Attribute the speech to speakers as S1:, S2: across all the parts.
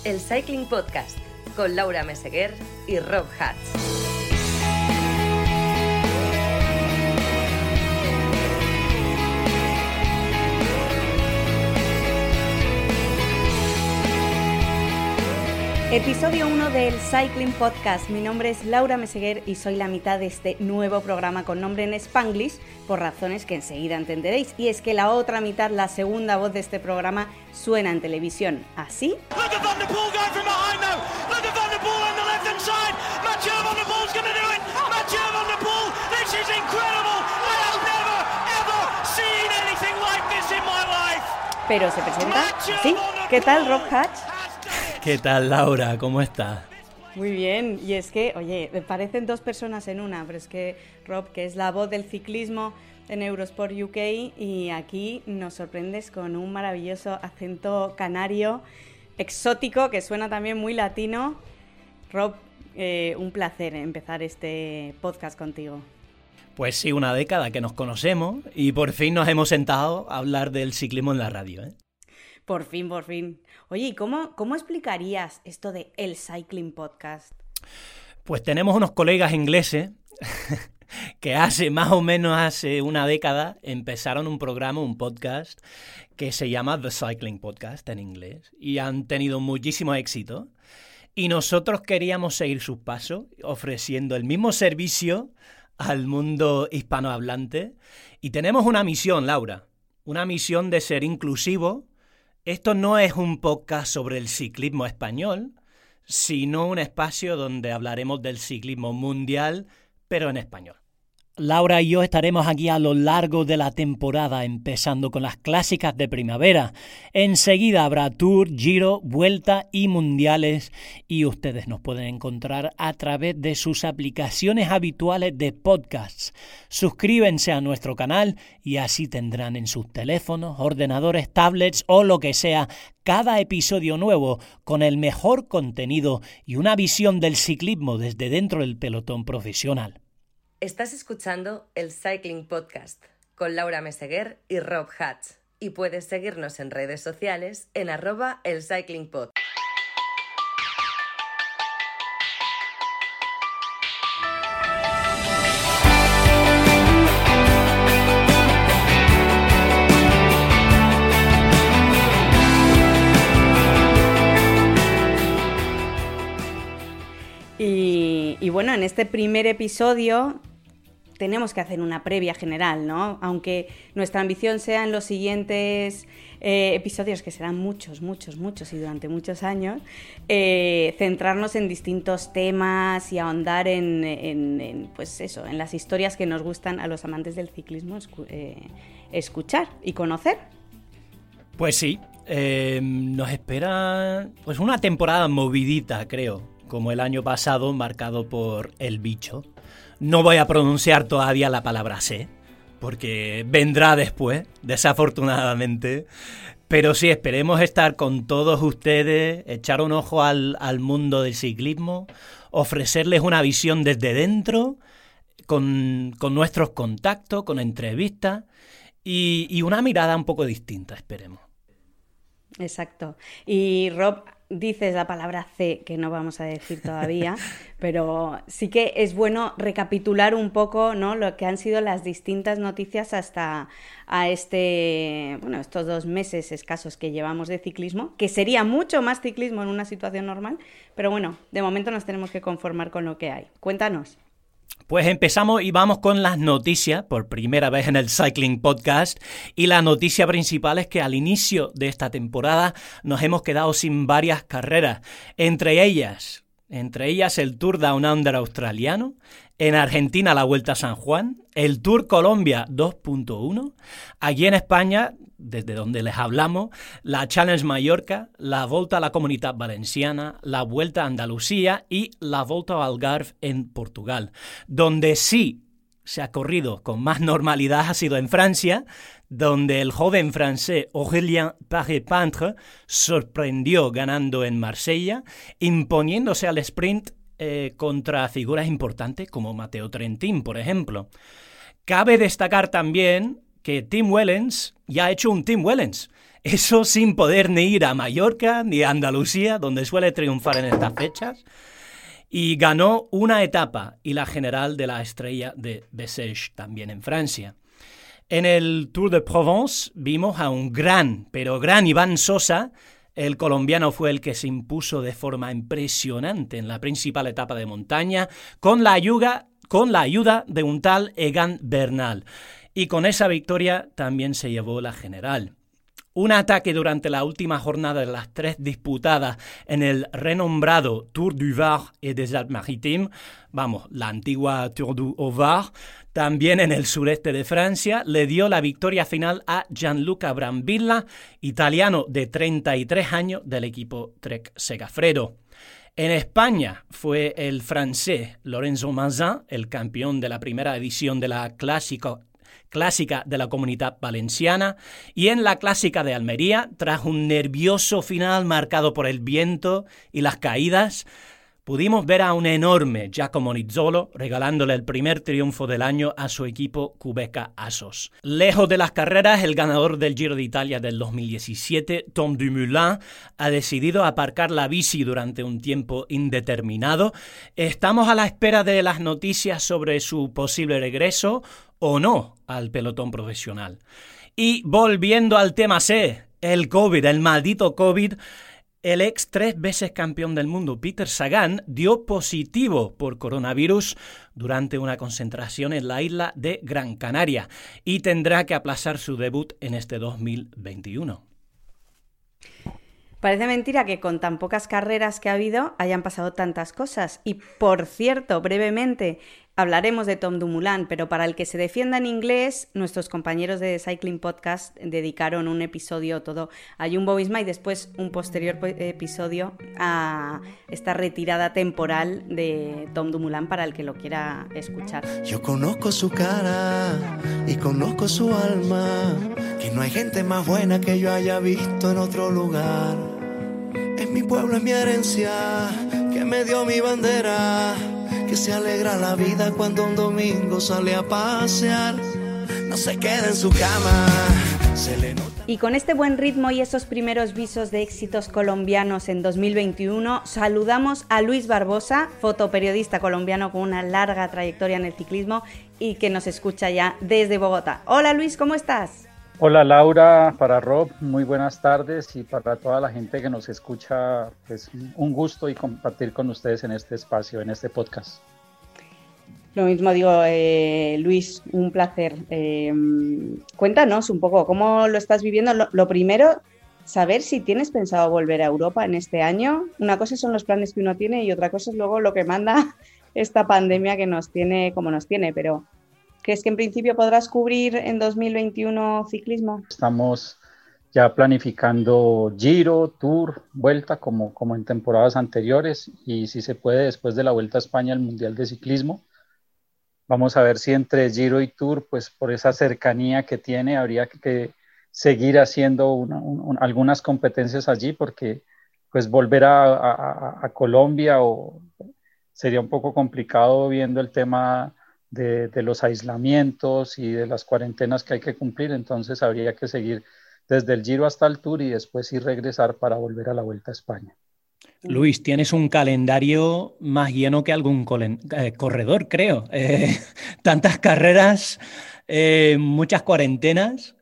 S1: el Cycling Podcast con Laura Meseguer y Rob Hatch.
S2: Episodio 1 del Cycling Podcast. Mi nombre es Laura Meseguer y soy la mitad de este nuevo programa con nombre en Spanglish, por razones que enseguida entenderéis. Y es que la otra mitad, la segunda voz de este programa, suena en televisión así. Pero se presenta así. ¿Qué tal, Rob Hatch?
S3: ¿Qué tal, Laura? ¿Cómo estás?
S2: Muy bien, y es que, oye, me parecen dos personas en una, pero es que Rob, que es la voz del ciclismo en Eurosport UK, y aquí nos sorprendes con un maravilloso acento canario, exótico, que suena también muy latino. Rob, un placer empezar este podcast contigo.
S3: Pues sí, una década que nos conocemos y por fin nos hemos sentado a hablar del ciclismo en la radio, ¿eh?
S2: Por fin, por fin. Oye, ¿y cómo explicarías esto de el Cycling Podcast?
S3: Pues tenemos unos colegas ingleses que más o menos hace una década empezaron un programa, un podcast, que se llama The Cycling Podcast en inglés, y han tenido muchísimo éxito. Y nosotros queríamos seguir sus pasos, ofreciendo el mismo servicio al mundo hispanohablante. Y tenemos una misión, Laura, una misión de ser inclusivo. Esto no es un podcast sobre el ciclismo español, sino un espacio donde hablaremos del ciclismo mundial, pero en español. Laura y yo estaremos aquí a lo largo de la temporada, empezando con las clásicas de primavera. Enseguida habrá Tour, Giro, Vuelta y Mundiales, y ustedes nos pueden encontrar a través de sus aplicaciones habituales de podcasts. Suscríbanse a nuestro canal y así tendrán en sus teléfonos, ordenadores, tablets o lo que sea cada episodio nuevo con el mejor contenido y una visión del ciclismo desde dentro del pelotón profesional.
S1: Estás escuchando el Cycling Podcast con Laura Meseguer y Rob Hatch, y puedes seguirnos en redes sociales en @elcyclingpod.
S2: Y bueno, en este primer episodio tenemos que hacer una previa general, ¿no? Aunque nuestra ambición sea en los siguientes episodios, que serán muchos y durante muchos años, centrarnos en distintos temas y ahondar en pues eso, en las historias que nos gustan a los amantes del ciclismo escuchar y conocer.
S3: Pues sí, nos espera pues una temporada movidita, creo, como el año pasado, marcado por el bicho. No voy a pronunciar todavía la palabra sé, porque vendrá después, desafortunadamente. Pero sí, esperemos estar con todos ustedes, echar un ojo al mundo del ciclismo, ofrecerles una visión desde dentro, con nuestros contactos, con entrevistas y una mirada un poco distinta, esperemos.
S2: Exacto. Y Rob, dices la palabra C, que no vamos a decir todavía, pero sí que es bueno recapitular un poco, ¿no?, lo que han sido las distintas noticias hasta estos 2 meses escasos que llevamos de ciclismo, que sería mucho más ciclismo en una situación normal, pero bueno, de momento nos tenemos que conformar con lo que hay. Cuéntanos.
S3: Pues empezamos y vamos con las noticias, por primera vez en el Cycling Podcast, y la noticia principal es que al inicio de esta temporada nos hemos quedado sin varias carreras, entre ellas el Tour Down Under australiano, en Argentina la Vuelta a San Juan, el Tour Colombia 2.1, allí en España, desde donde les hablamos, la Challenge Mallorca, la Volta a la Comunitat Valenciana, la Vuelta a Andalucía y la Volta al Algarve en Portugal. Donde sí se ha corrido con más normalidad ha sido en Francia, donde el joven francés Aurélien Paré-Peintre sorprendió ganando en Marsella, imponiéndose al sprint contra figuras importantes como Matteo Trentin, por ejemplo. Cabe destacar también que Tim Wellens ya ha hecho un Tim Wellens. Eso sin poder ni ir a Mallorca ni a Andalucía, donde suele triunfar en estas fechas. Y ganó una etapa y la general de la Estrella de Bessèges, también en Francia. En el Tour de Provence vimos a un gran, pero gran Iván Sosa. El colombiano fue el que se impuso de forma impresionante en la principal etapa de montaña con la ayuda de un tal Egan Bernal. Y con esa victoria también se llevó la general. Un ataque durante la última jornada de las 3 disputadas en el renombrado Tour du Var et des Alpes-Maritimes, la antigua Tour du Haut-Var, también en el sureste de Francia, le dio la victoria final a Gianluca Brambilla, italiano de 33 años del equipo Trek Segafredo. En España fue el francés Lorenzo Mazin, el campeón de la primera edición de la clásica de la Comunidad Valenciana, y en la Clásica de Almería, tras un nervioso final marcado por el viento y las caídas, pudimos ver a un enorme Giacomo Nizzolo regalándole el primer triunfo del año a su equipo Qhubeka Assos. Lejos de las carreras, el ganador del Giro de Italia del 2017, Tom Dumoulin, ha decidido aparcar la bici durante un tiempo indeterminado. Estamos a la espera de las noticias sobre su posible regreso o no al pelotón profesional. Y volviendo al tema C, el COVID, el maldito COVID, el ex 3 veces campeón del mundo Peter Sagan dio positivo por coronavirus durante una concentración en la isla de Gran Canaria y tendrá que aplazar su debut en este 2021.
S2: Parece mentira que con tan pocas carreras que ha habido hayan pasado tantas cosas. Y por cierto, brevemente, hablaremos de Tom Dumoulin, pero para el que se defienda en inglés, nuestros compañeros de Cycling Podcast dedicaron un episodio todo a Jumbo-Visma y después un posterior episodio a esta retirada temporal de Tom Dumoulin para el que lo quiera escuchar.
S4: Yo conozco su cara y conozco su alma, que no hay gente más buena que yo haya visto en otro lugar. Es mi pueblo, es mi herencia, que me dio mi bandera, que se alegra la vida cuando un domingo sale a pasear. No se queda en su cama, se le nota.
S2: Y con este buen ritmo y esos primeros visos de éxitos colombianos en 2021, saludamos a Luis Barbosa, fotoperiodista colombiano con una larga trayectoria en el ciclismo y que nos escucha ya desde Bogotá. Hola Luis, ¿cómo estás?
S5: Hola Laura, para Rob, muy buenas tardes, y para toda la gente que nos escucha, pues un gusto y compartir con ustedes en este espacio, en este podcast.
S2: Lo mismo digo, Luis, un placer. Cuéntanos un poco cómo lo estás viviendo. Lo primero, saber si tienes pensado volver a Europa en este año. Una cosa son los planes que uno tiene y otra cosa es luego lo que manda esta pandemia que nos tiene como nos tiene, pero ¿crees que en principio podrás cubrir en 2021 ciclismo?
S5: Estamos ya planificando Giro, Tour, Vuelta, como en temporadas anteriores, y si se puede, después de la Vuelta a España, el Mundial de Ciclismo. Vamos a ver si entre Giro y Tour, pues por esa cercanía que tiene, habría que seguir haciendo algunas competencias allí, porque pues volver a Colombia sería un poco complicado viendo el tema de los aislamientos y de las cuarentenas que hay que cumplir. Entonces habría que seguir desde el Giro hasta el Tour y después sí regresar para volver a la Vuelta a España.
S3: Luis, tienes un calendario más lleno que algún corredor, creo. Tantas carreras, muchas cuarentenas,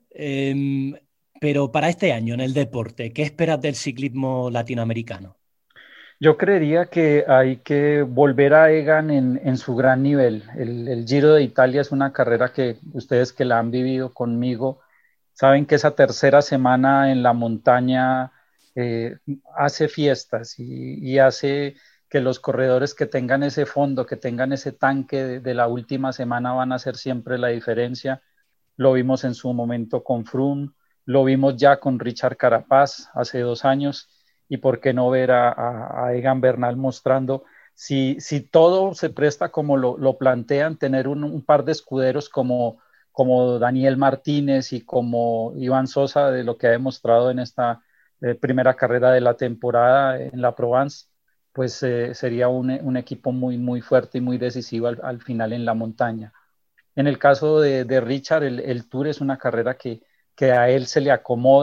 S3: pero para este año en el deporte, ¿qué esperas del ciclismo latinoamericano?
S5: Yo creería que hay que volver a Egan en su gran nivel. El Giro de Italia es una carrera que ustedes que la han vivido conmigo saben que esa tercera semana en la montaña hace fiestas y hace que los corredores que tengan ese fondo, que tengan ese tanque de la última semana van a hacer siempre la diferencia. Lo vimos en su momento con Froome, lo vimos ya con Richard Carapaz hace 2 años. Y por qué no ver a Egan Bernal mostrando, si todo se presta como lo plantean, tener un par de escuderos como Daniel Martínez y como Iván Sosa, de lo que ha demostrado en esta primera carrera de la temporada en la Provence, pues sería un equipo muy, muy fuerte y muy decisivo al final en la montaña. En el caso de Richard, el Tour es una carrera que a él se le acomoda,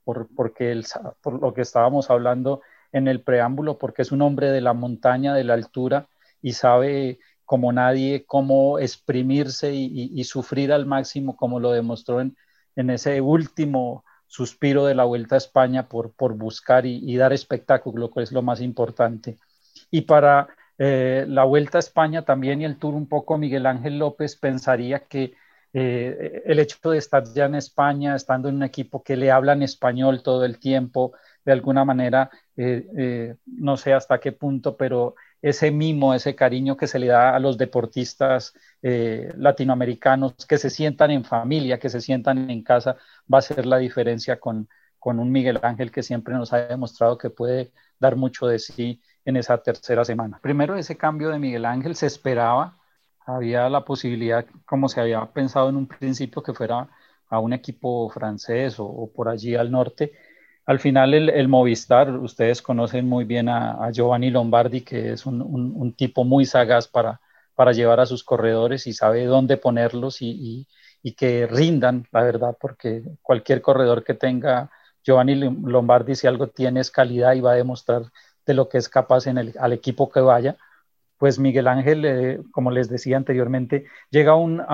S5: porque por lo que estábamos hablando en el preámbulo, porque es un hombre de la montaña, de la altura, y sabe como nadie cómo exprimirse y sufrir al máximo, como lo demostró en ese último suspiro de la Vuelta a España por buscar y dar espectáculo, que es lo más importante. Y para la Vuelta a España también y el Tour un poco, Miguel Ángel López pensaría que el hecho de estar ya en España, estando en un equipo que le habla en español todo el tiempo, de alguna manera, no sé hasta qué punto, pero ese mimo, ese cariño que se le da a los deportistas latinoamericanos, que se sientan en familia, que se sientan en casa, va a ser la diferencia con un Miguel Ángel que siempre nos ha demostrado que puede dar mucho de sí en esa tercera semana. Primero, ese cambio de Miguel Ángel se esperaba, había la posibilidad, como se había pensado en un principio, que fuera a un equipo francés o por allí al norte. Al final el Movistar, ustedes conocen muy bien a Giovanni Lombardi, que es un tipo muy sagaz para llevar a sus corredores y sabe dónde ponerlos y que rindan, la verdad, porque cualquier corredor que tenga Giovanni Lombardi, si algo tiene, es calidad y va a demostrar de lo que es capaz al equipo que vaya. Pues Miguel Ángel, como les decía anteriormente, llega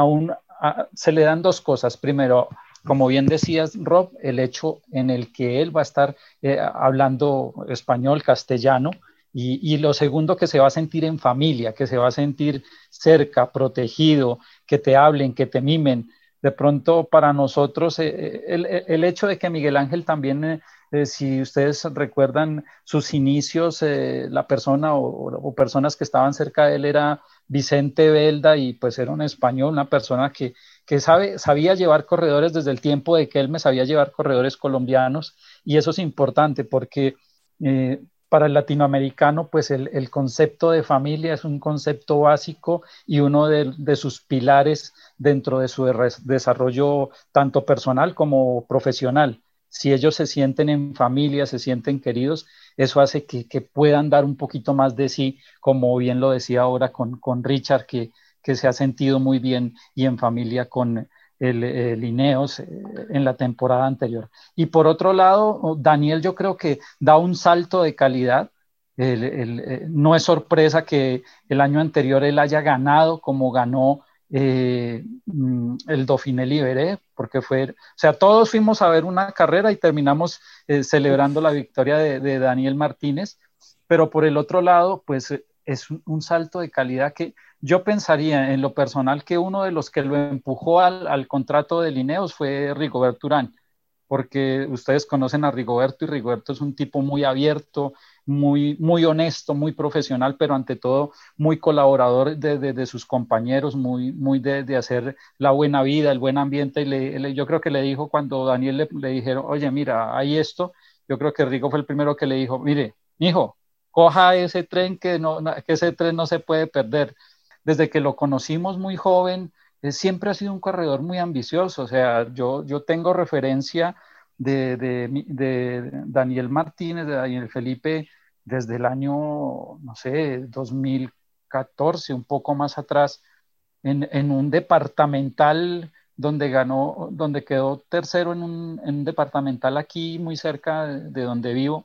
S5: se le dan dos cosas. Primero, como bien decías, Rob, el hecho en el que él va a estar hablando español, castellano, y lo segundo, que se va a sentir en familia, que se va a sentir cerca, protegido, que te hablen, que te mimen. De pronto, para nosotros, el hecho de que Miguel Ángel también, si ustedes recuerdan sus inicios, la persona o personas que estaban cerca de él era Vicente Belda, y pues era un español, una persona que sabía llevar corredores desde el tiempo de que él me sabía llevar corredores colombianos, y eso es importante porque para el latinoamericano pues el concepto de familia es un concepto básico y uno de sus pilares dentro de su desarrollo tanto personal como profesional. Si ellos se sienten en familia, se sienten queridos, eso hace que puedan dar un poquito más de sí, como bien lo decía ahora con Richard, que se ha sentido muy bien y en familia con el Ineos en la temporada anterior. Y por otro lado, Daniel, yo creo que da un salto de calidad. No es sorpresa que el año anterior él haya ganado como ganó el Dauphiné Libéré, porque todos fuimos a ver una carrera y terminamos celebrando la victoria de Daniel Martínez, pero por el otro lado, pues es un salto de calidad que yo pensaría en lo personal que uno de los que lo empujó al contrato de Ineos fue Rigoberto Urán, porque ustedes conocen a Rigoberto, y Rigoberto es un tipo muy abierto, muy, muy honesto, muy profesional, pero ante todo muy colaborador de sus compañeros, muy de hacer la buena vida, el buen ambiente. Y yo creo que le dijo cuando Daniel le dijeron, oye, mira, hay esto, yo creo que Rigo fue el primero que le dijo, mire, mijo, coja ese tren que ese tren no se puede perder. Desde que lo conocimos muy joven, siempre ha sido un corredor muy ambicioso. O sea, yo tengo referencia de Daniel Martínez, de Daniel Felipe, desde el año, no sé, 2014, un poco más atrás, en un departamental donde quedó tercero en un departamental aquí muy cerca de donde vivo.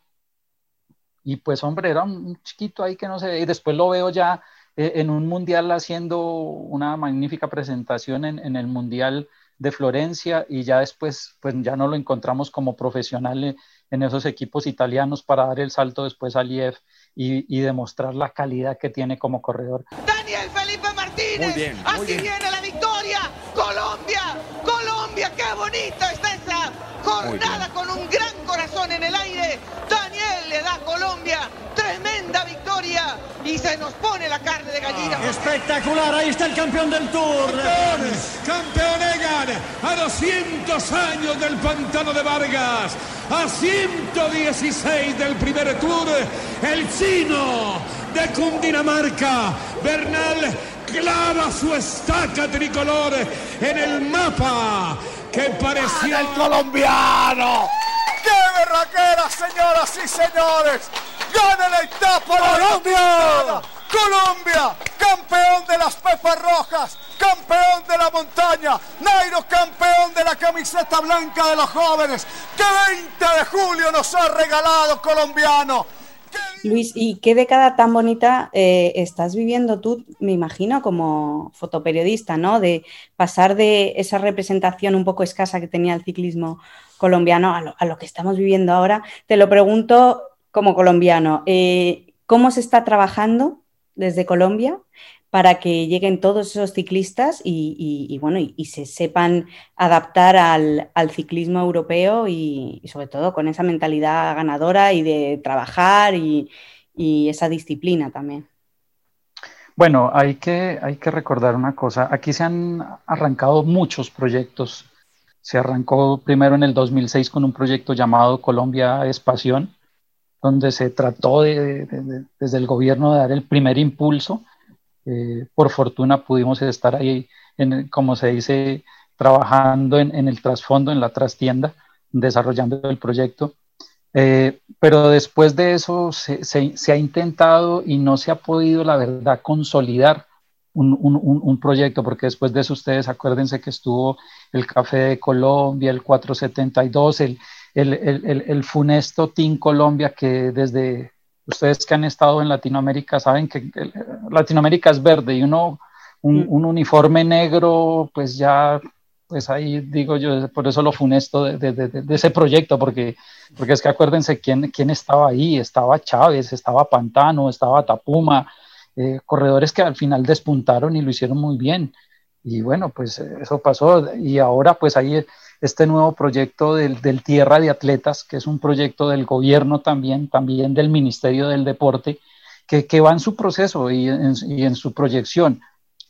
S5: Y pues, hombre, era un chiquito ahí que no sé, y después lo veo ya en un mundial haciendo una magnífica presentación en el Mundial de Florencia, y ya después pues ya no lo encontramos como profesional en esos equipos italianos para dar el salto después al IF y demostrar la calidad que tiene como corredor.
S6: Daniel Felipe Martínez, muy bien, así viene la victoria. Colombia, qué bonita está esta jornada con un gran corazón en el aire. Daniel le da a Colombia tremenda victoria y se nos pone la carne de gallina.
S7: Espectacular, ahí está el campeón del Tour.
S8: Campeón Egan, a 200 años del Pantano de Vargas, a 116 del primer Tour, el chino de Cundinamarca, Bernal, clava su estaca tricolor en el mapa que parecía
S7: el colombiano. ¡Qué berraquera, señoras y señores! ¡Gana la etapa Colombia, campeón de las Pepas Rojas, campeón de la montaña, Nairo campeón de la la camiseta blanca de los jóvenes. ¡Qué 20 de julio nos ha regalado colombiano!
S2: Luis, ¿y qué década tan bonita estás viviendo tú, me imagino, como fotoperiodista, ¿no? De pasar de esa representación un poco escasa que tenía el ciclismo colombiano a lo que estamos viviendo ahora. Te lo pregunto como colombiano, ¿cómo se está trabajando desde Colombia para que lleguen todos esos ciclistas y se sepan adaptar al ciclismo europeo y sobre todo con esa mentalidad ganadora y de trabajar y esa disciplina también?
S5: Bueno, hay que recordar una cosa. Aquí se han arrancado muchos proyectos. Se arrancó primero en el 2006 con un proyecto llamado Colombia es Pasión, donde se trató desde el gobierno de dar el primer impulso. Por fortuna pudimos estar ahí, como se dice, trabajando en el trasfondo, en la trastienda, desarrollando el proyecto. Pero después de eso se ha intentado y no se ha podido, la verdad, consolidar un proyecto, porque después de eso ustedes acuérdense que estuvo el Café de Colombia, el 472, el funesto Team Colombia, que desde ustedes que han estado en Latinoamérica saben que Latinoamérica es verde y un uniforme negro, pues ya, pues ahí digo yo, por eso lo funesto de ese proyecto, porque es que acuérdense quién estaba ahí. Estaba Chávez, estaba Pantano, estaba Tapuma, corredores que al final despuntaron y lo hicieron muy bien. Y bueno, pues eso pasó, y ahora pues hay este nuevo proyecto del Tierra de Atletas, que es un proyecto del gobierno también del Ministerio del Deporte, que va en su proceso y en su proyección.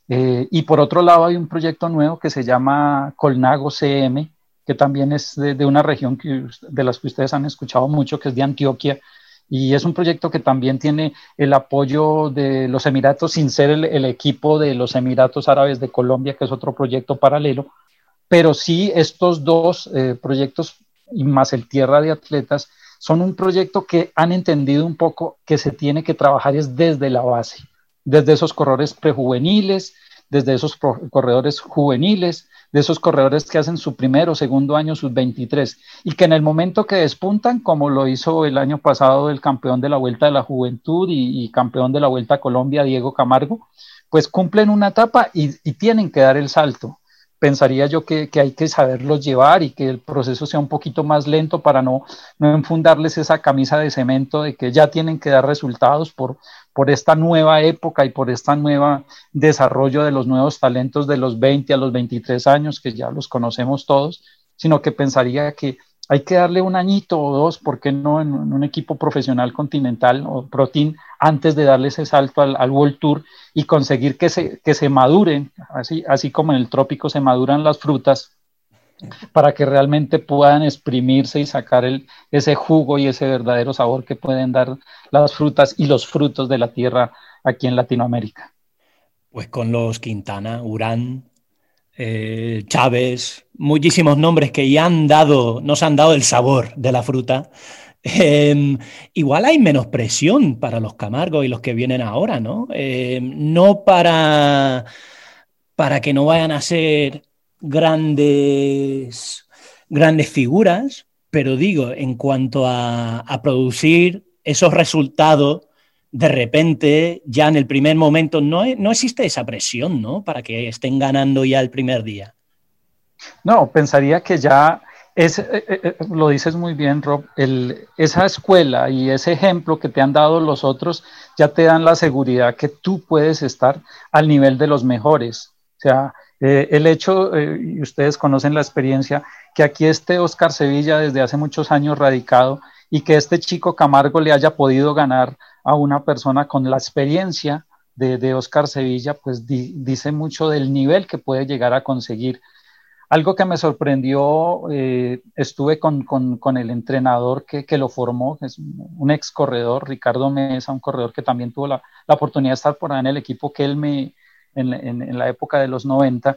S5: Y por otro lado hay un proyecto nuevo que se llama Colnago CM, que también es de una región de las que ustedes han escuchado mucho, que es de Antioquia, y es un proyecto que también tiene el apoyo de los Emiratos, sin ser el equipo de los Emiratos Árabes de Colombia, que es otro proyecto paralelo, pero sí estos dos proyectos y más el Tierra de Atletas son un proyecto que han entendido un poco que se tiene que trabajar es desde la base, desde esos corredores prejuveniles, desde esos corredores juveniles, de esos corredores que hacen su primer o segundo año, sus 23, y que en el momento que despuntan, como lo hizo el año pasado el campeón de la Vuelta de la Juventud y campeón de la Vuelta a Colombia, Diego Camargo, pues cumplen una etapa y tienen que dar el salto. Pensaría yo que hay que saberlos llevar y que el proceso sea un poquito más lento para no enfundarles esa camisa de cemento de que ya tienen que dar resultados por esta nueva época y por esta nueva desarrollo de los nuevos talentos de los 20 a los 23 años, que ya los conocemos todos, sino que pensaría que hay que darle un añito o dos, ¿por qué no en un equipo profesional continental o Pro Team, antes de darle ese salto al World Tour y conseguir que se maduren, así como en el trópico se maduran las frutas, para que realmente puedan exprimirse y sacar ese jugo y ese verdadero sabor que pueden dar las frutas y los frutos de la tierra aquí en Latinoamérica.
S3: Pues con los Quintana, Urán, Chávez, muchísimos nombres que ya nos han dado el sabor de la fruta. Igual hay menos presión para los Camargo y los que vienen ahora, ¿no? No para que no vayan a ser grandes figuras, pero digo, en cuanto a producir esos resultados, de repente, ya en el primer momento, no existe esa presión, ¿no? Para que estén ganando ya el primer día.
S5: No, pensaría que ya lo dices muy bien, Rob, esa escuela y ese ejemplo que te han dado los otros ya te dan la seguridad que tú puedes estar al nivel de los mejores. O sea, el hecho, y ustedes conocen la experiencia, que aquí esté Oscar Sevilla desde hace muchos años radicado y que este chico Camargo le haya podido ganar a una persona con la experiencia de Oscar Sevilla, pues dice mucho del nivel que puede llegar a conseguir. Algo que me sorprendió, estuve con el entrenador que lo formó, es un ex corredor, Ricardo Mesa, un corredor que también tuvo la oportunidad de estar por ahí en el equipo que él en la época de los 90,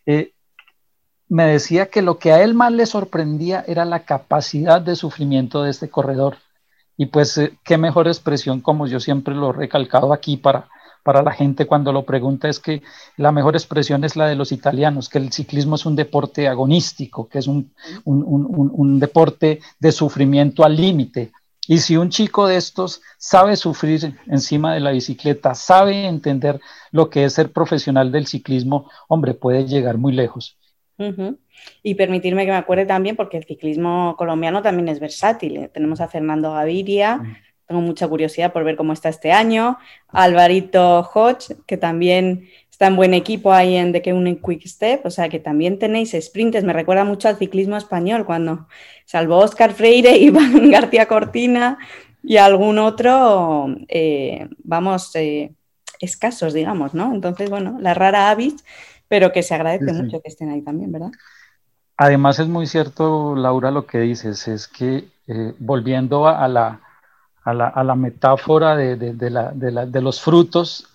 S5: me decía que lo que a él más le sorprendía era la capacidad de sufrimiento de este corredor. Y pues qué mejor expresión, como yo siempre lo he recalcado aquí, para para la gente cuando lo pregunta es que la mejor expresión es la de los italianos, que el ciclismo es un deporte agonístico, que es un deporte de sufrimiento al límite. Y si un chico de estos sabe sufrir encima de la bicicleta, sabe entender lo que es ser profesional del ciclismo, hombre, puede llegar muy lejos.
S2: Uh-huh. Y permitirme que me acuerde también, porque el ciclismo colombiano también es versátil. Tenemos a Fernando Gaviria, tengo mucha curiosidad por ver cómo está este año, Alvarito Hodge, que también está en buen equipo ahí en The Keunen Quick Step, o sea que también tenéis sprinters. Me recuerda mucho al ciclismo español, cuando salvo Óscar Freire, Iván García Cortina y algún otro, escasos, digamos, ¿no? Entonces, bueno, la rara avis, pero que se agradece mucho que estén ahí también, ¿verdad?
S5: Además es muy cierto, Laura, lo que dices, es que volviendo a la metáfora de los frutos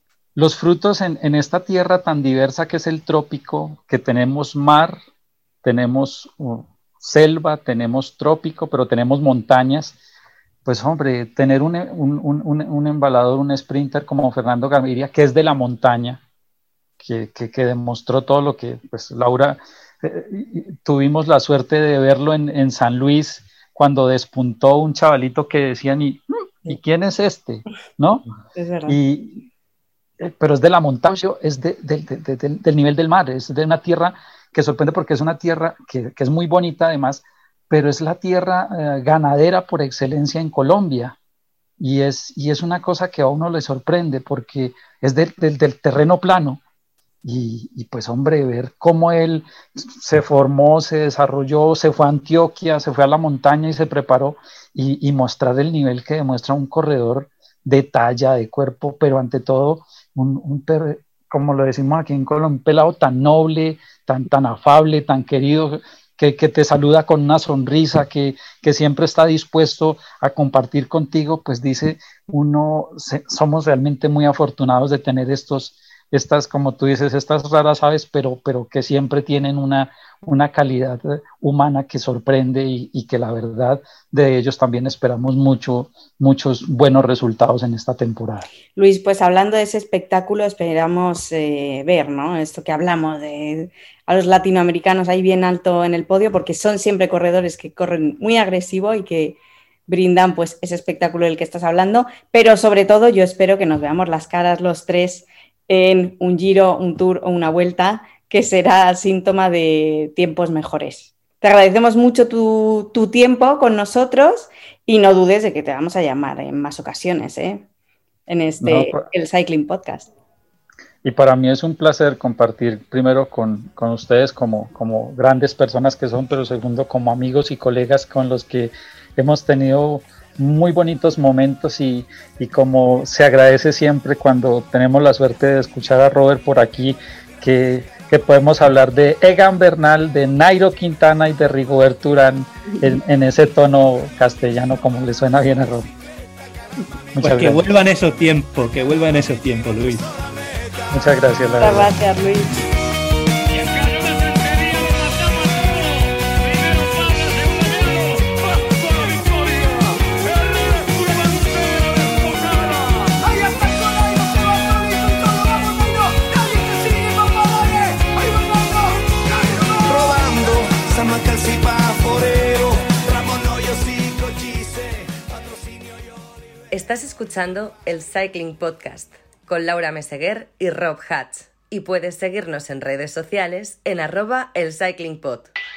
S5: en esta tierra tan diversa que es el trópico, que tenemos mar, tenemos selva, tenemos trópico, pero tenemos montañas, pues hombre, tener un embalador, un sprinter como Fernando Gaviria, que es de la montaña, que demostró todo lo que, pues Laura, tuvimos la suerte de verlo en San Luis, cuando despuntó un chavalito que decían, ¿y quién es este? ¿No?
S2: Es verdad.
S5: Pero es de la montaña, es del nivel del mar, es de una tierra que sorprende porque es una tierra que es muy bonita además, pero es la tierra ganadera por excelencia en Colombia. Y es una cosa que a uno le sorprende porque es del terreno plano. Y pues hombre, ver cómo él se formó, se desarrolló, se fue a Antioquia, se fue a la montaña y se preparó y mostrar el nivel que demuestra un corredor de talla, de cuerpo, pero ante todo como lo decimos aquí en Colombia, un pelado tan noble, tan afable, tan querido, que te saluda con una sonrisa, que siempre está dispuesto a compartir contigo, pues dice uno, somos realmente muy afortunados de tener estas, como tú dices, estas raras aves, pero que siempre tienen una calidad humana que sorprende y que la verdad de ellos también esperamos muchos buenos resultados en esta temporada.
S2: Luis, pues hablando de ese espectáculo, esperamos ver, ¿no? Esto que hablamos de a los latinoamericanos ahí bien alto en el podio, porque son siempre corredores que corren muy agresivo y que brindan pues ese espectáculo del que estás hablando, pero sobre todo yo espero que nos veamos las caras los tres en un Giro, un Tour o una Vuelta, que será síntoma de tiempos mejores. Te agradecemos mucho tu tiempo con nosotros y no dudes de que te vamos a llamar en más ocasiones, en el Cycling Podcast.
S5: Y para mí es un placer compartir primero con ustedes como grandes personas que son, pero segundo como amigos y colegas con los que hemos tenido muy bonitos momentos y como se agradece siempre cuando tenemos la suerte de escuchar a Robert por aquí, que podemos hablar de Egan Bernal, de Nairo Quintana y de Rigoberto Urán en ese tono castellano como le suena bien a Robert.
S3: Pues que vuelvan esos tiempos, Luis.
S5: Muchas gracias, la verdad.
S2: Muchas gracias, Luis.
S1: Estás escuchando el Cycling Podcast con Laura Meseguer y Rob Hatch y puedes seguirnos en redes sociales en @elcyclingpod.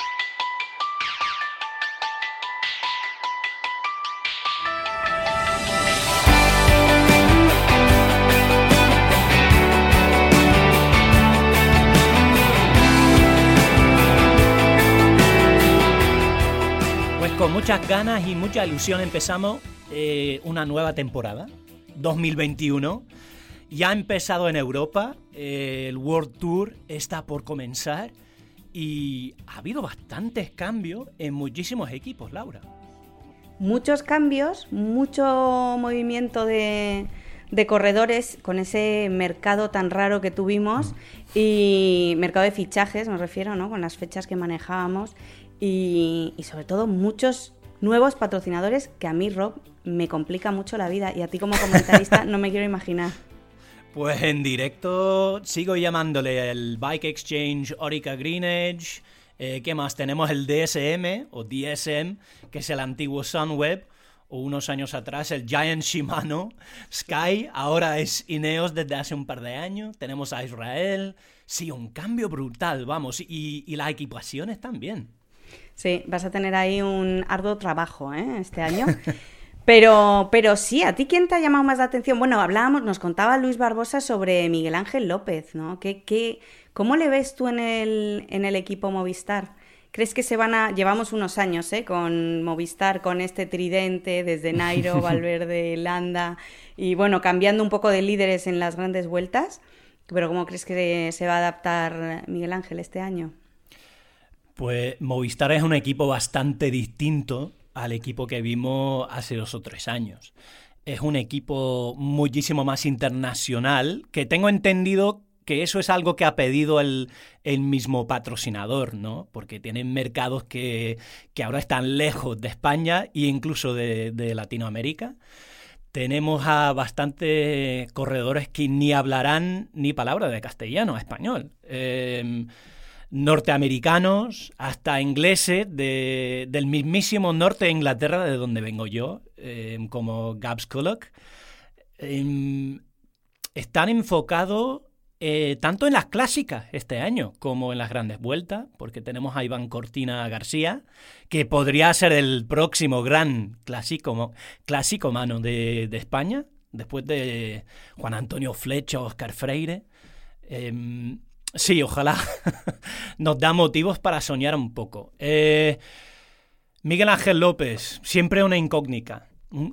S3: Pues con muchas ganas y mucha ilusión empezamos una nueva temporada, 2021. Ya ha empezado en Europa, el World Tour está por comenzar y ha habido bastantes cambios en muchísimos equipos, Laura.
S2: Muchos cambios, mucho movimiento de corredores con ese mercado tan raro que tuvimos y mercado de fichajes, me refiero, ¿no? Con las fechas que manejábamos y sobre todo muchos nuevos patrocinadores que a mí, Rob, me complica mucho la vida y a ti como comentarista no me quiero imaginar.
S3: Pues en directo sigo llamándole el Bike Exchange Orica Green Edge. ¿Qué más? Tenemos el DSM o DSM, que es el antiguo Sunweb, o unos años atrás el Giant Shimano Sky, ahora es Ineos desde hace un par de años. Tenemos a Israel. Sí, un cambio brutal, vamos, y las equipaciones también.
S2: Sí, vas a tener ahí un arduo trabajo, este año. Pero sí, ¿a ti quién te ha llamado más la atención? Bueno, nos contaba Luis Barbosa sobre Miguel Ángel López, ¿no? ¿Cómo le ves tú en el equipo Movistar? ¿Crees que llevamos unos años, con Movistar, con este tridente, desde Nairo, Valverde, Landa, y bueno, cambiando un poco de líderes en las grandes vueltas? Pero ¿cómo crees que se va a adaptar Miguel Ángel este año?
S3: Pues Movistar es un equipo bastante distinto al equipo que vimos hace 2 o 3 años. Es un equipo muchísimo más internacional, que tengo entendido que eso es algo que ha pedido el mismo patrocinador, ¿no? Porque tienen mercados que ahora están lejos de España e incluso de Latinoamérica. Tenemos a bastantes corredores que ni hablarán ni palabra de castellano a español. Norteamericanos, hasta ingleses del mismísimo norte de Inglaterra, de donde vengo yo, como Gabs Culloch, están enfocados tanto en las clásicas este año como en las grandes vueltas, porque tenemos a Iván Cortina García, que podría ser el próximo gran clásico mano de España, después de Juan Antonio Flecha o Óscar Freire. Sí, ojalá nos da motivos para soñar un poco. Miguel Ángel López, siempre una incógnita.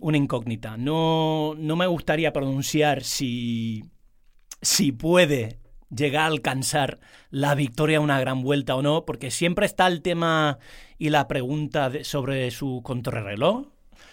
S3: No me gustaría pronunciar si puede llegar a alcanzar la victoria en una gran vuelta o no, porque siempre está el tema y la pregunta sobre su contrarreloj,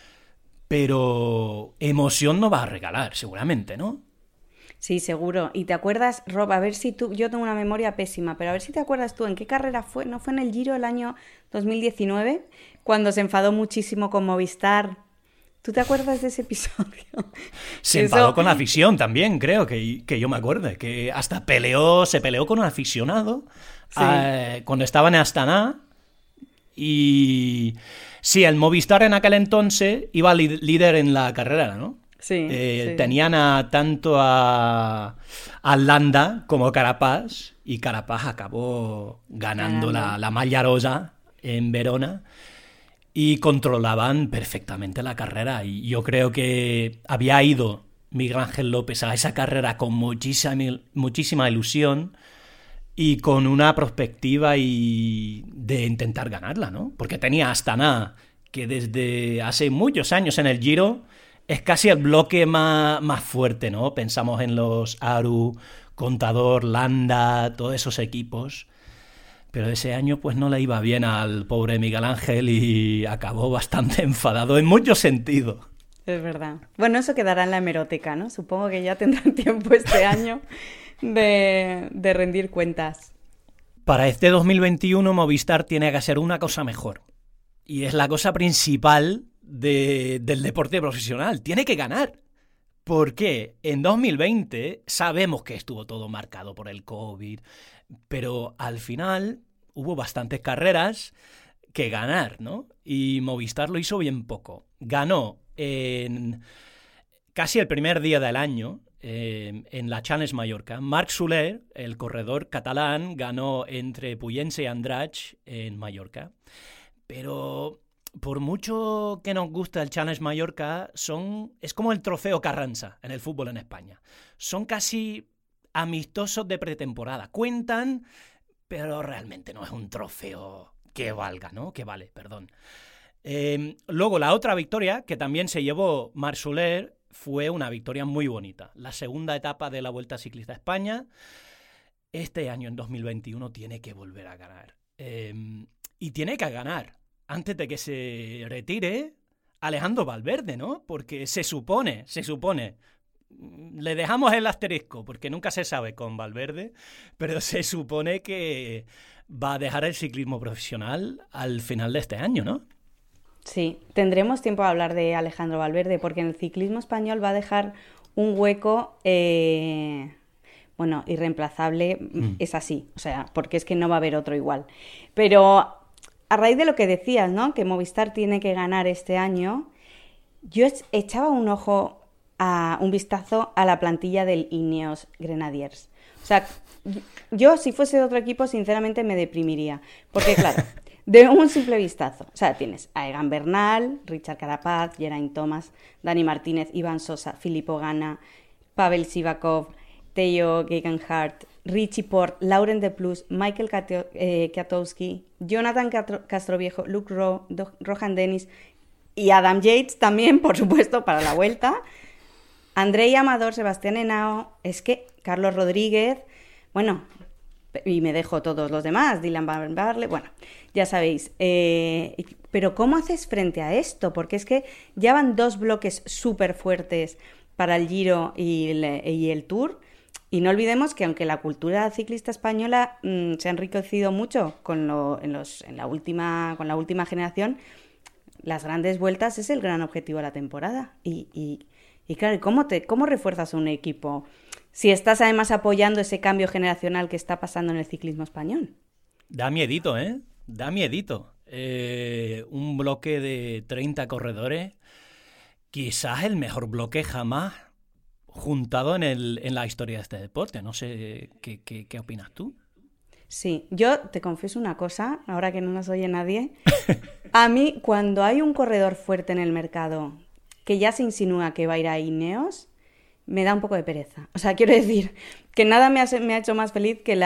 S3: pero emoción no va a regalar, seguramente, ¿no?
S2: Sí, seguro. ¿Y te acuerdas, Rob, a ver si tú, yo tengo una memoria pésima, pero a ver si te acuerdas tú, ¿en qué carrera fue? ¿No fue en el Giro el año 2019? Cuando se enfadó muchísimo con Movistar. ¿Tú te acuerdas de ese episodio?
S3: Se enfadó con la afición también, creo, que yo me acuerdo, que hasta se peleó con un aficionado, sí, cuando estaba en Astana. Y sí, el Movistar en aquel entonces iba líder en la carrera, ¿no?
S2: Sí, sí.
S3: Tenían tanto a Landa como a Carapaz, y Carapaz acabó ganando la Maglia Rosa en Verona, y controlaban perfectamente la carrera. Y yo creo que había ido Miguel Ángel López a esa carrera con muchísima ilusión y con una perspectiva de intentar ganarla, ¿no? Porque tenía a Astana, que desde hace muchos años en el Giro es casi el bloque más fuerte, ¿no? Pensamos en los Aru, Contador, Landa, todos esos equipos. Pero ese año pues no le iba bien al pobre Miguel Ángel y acabó bastante enfadado en muchos sentidos.
S2: Es verdad. Bueno, eso quedará en la hemeroteca, ¿no? Supongo que ya tendrán tiempo este año de rendir cuentas.
S3: Para este 2021 Movistar tiene que hacer una cosa mejor. Y es la cosa principal del deporte profesional. Tiene que ganar. Porque en 2020 sabemos que estuvo todo marcado por el COVID, pero al final hubo bastantes carreras que ganar, ¿no? Y Movistar lo hizo bien poco. Ganó en casi el primer día del año, en la Challenge Mallorca. Marc Soler, el corredor catalán, ganó entre Puyense y Andratx en Mallorca. Pero por mucho que nos gusta el Challenge Mallorca, es como el trofeo Carranza en el fútbol en España. Son casi amistosos de pretemporada. Cuentan, pero realmente no es un trofeo que valga, ¿no? Que vale, perdón. Luego, la otra victoria que también se llevó Marc Soler fue una victoria muy bonita. La segunda etapa de la Vuelta Ciclista a España. Este año, en 2021, tiene que volver a ganar. Y tiene que ganar antes de que se retire Alejandro Valverde, ¿no? Porque se supone, le dejamos el asterisco, porque nunca se sabe con Valverde, pero se supone que va a dejar el ciclismo profesional al final de este año, ¿no?
S2: Sí, tendremos tiempo a hablar de Alejandro Valverde, porque en el ciclismo español va a dejar un hueco, bueno, irreemplazable, es así, o sea, porque es que no va a haber otro igual. Pero a raíz de lo que decías, ¿no? Que Movistar tiene que ganar este año, yo echaba un vistazo a la plantilla del Ineos Grenadiers. O sea, yo si fuese de otro equipo, sinceramente me deprimiría. Porque claro, de un simple vistazo, o sea, tienes a Egan Bernal, Richard Carapaz, Geraint Thomas, Dani Martínez, Iván Sosa, Filippo Ganna, Pavel Sivakov, Teo Gegenhardt, Richie Porte, Laurent Deplus, Michael Kwiatkowski, Jonathan Castroviejo, Luke Rowe, Rohan Dennis y Adam Yates también, por supuesto, para la vuelta. Andrei Amador, Sebastián Henao, es que Carlos Rodríguez, bueno, y me dejo todos los demás, Dylan Van Baarle, bueno, ya sabéis. Pero ¿cómo haces frente a esto? Porque es que ya van 2 bloques súper fuertes para el Giro y el Tour. Y no olvidemos que aunque la cultura ciclista española se ha enriquecido mucho con la última generación, las grandes vueltas es el gran objetivo de la temporada. Y claro, ¿cómo refuerzas a un equipo si estás además apoyando ese cambio generacional que está pasando en el ciclismo español?
S3: Da miedito, ¿eh? Da miedito. Un bloque de 30 corredores, quizás el mejor bloque jamás juntado en la historia de este deporte. No sé, ¿qué opinas tú?
S2: Sí, yo te confieso una cosa, ahora que no nos oye nadie. A mí, cuando hay un corredor fuerte en el mercado que ya se insinúa que va a ir a Ineos, me da un poco de pereza. O sea, quiero decir que nada me ha hecho más feliz que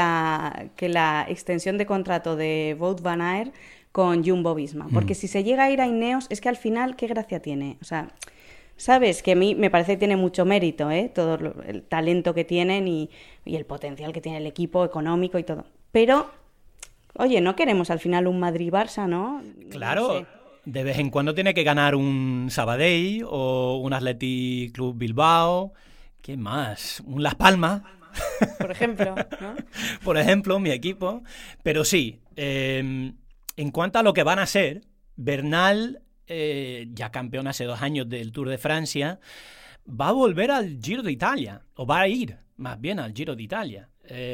S2: la extensión de contrato de Wout van Aert con Jumbo-Visma. Porque si se llega a ir a Ineos, es que al final, ¿qué gracia tiene? O sea, sabes que a mí me parece que tiene mucho mérito, todo el talento que tienen y el potencial que tiene el equipo económico y todo. Pero, oye, no queremos al final un Madrid-Barça, ¿no?
S3: Claro.
S2: No sé.
S3: De vez en cuando tiene que ganar un Sabadell o un Athletic Club Bilbao. ¿Qué más? Un Las Palmas.
S2: Por ejemplo, ¿no?
S3: Por ejemplo, mi equipo. Pero sí, en cuanto a lo que van a ser, Bernal, ya campeón hace 2 años del Tour de Francia, va a volver al Giro de Italia, o va a ir más bien al Giro de Italia.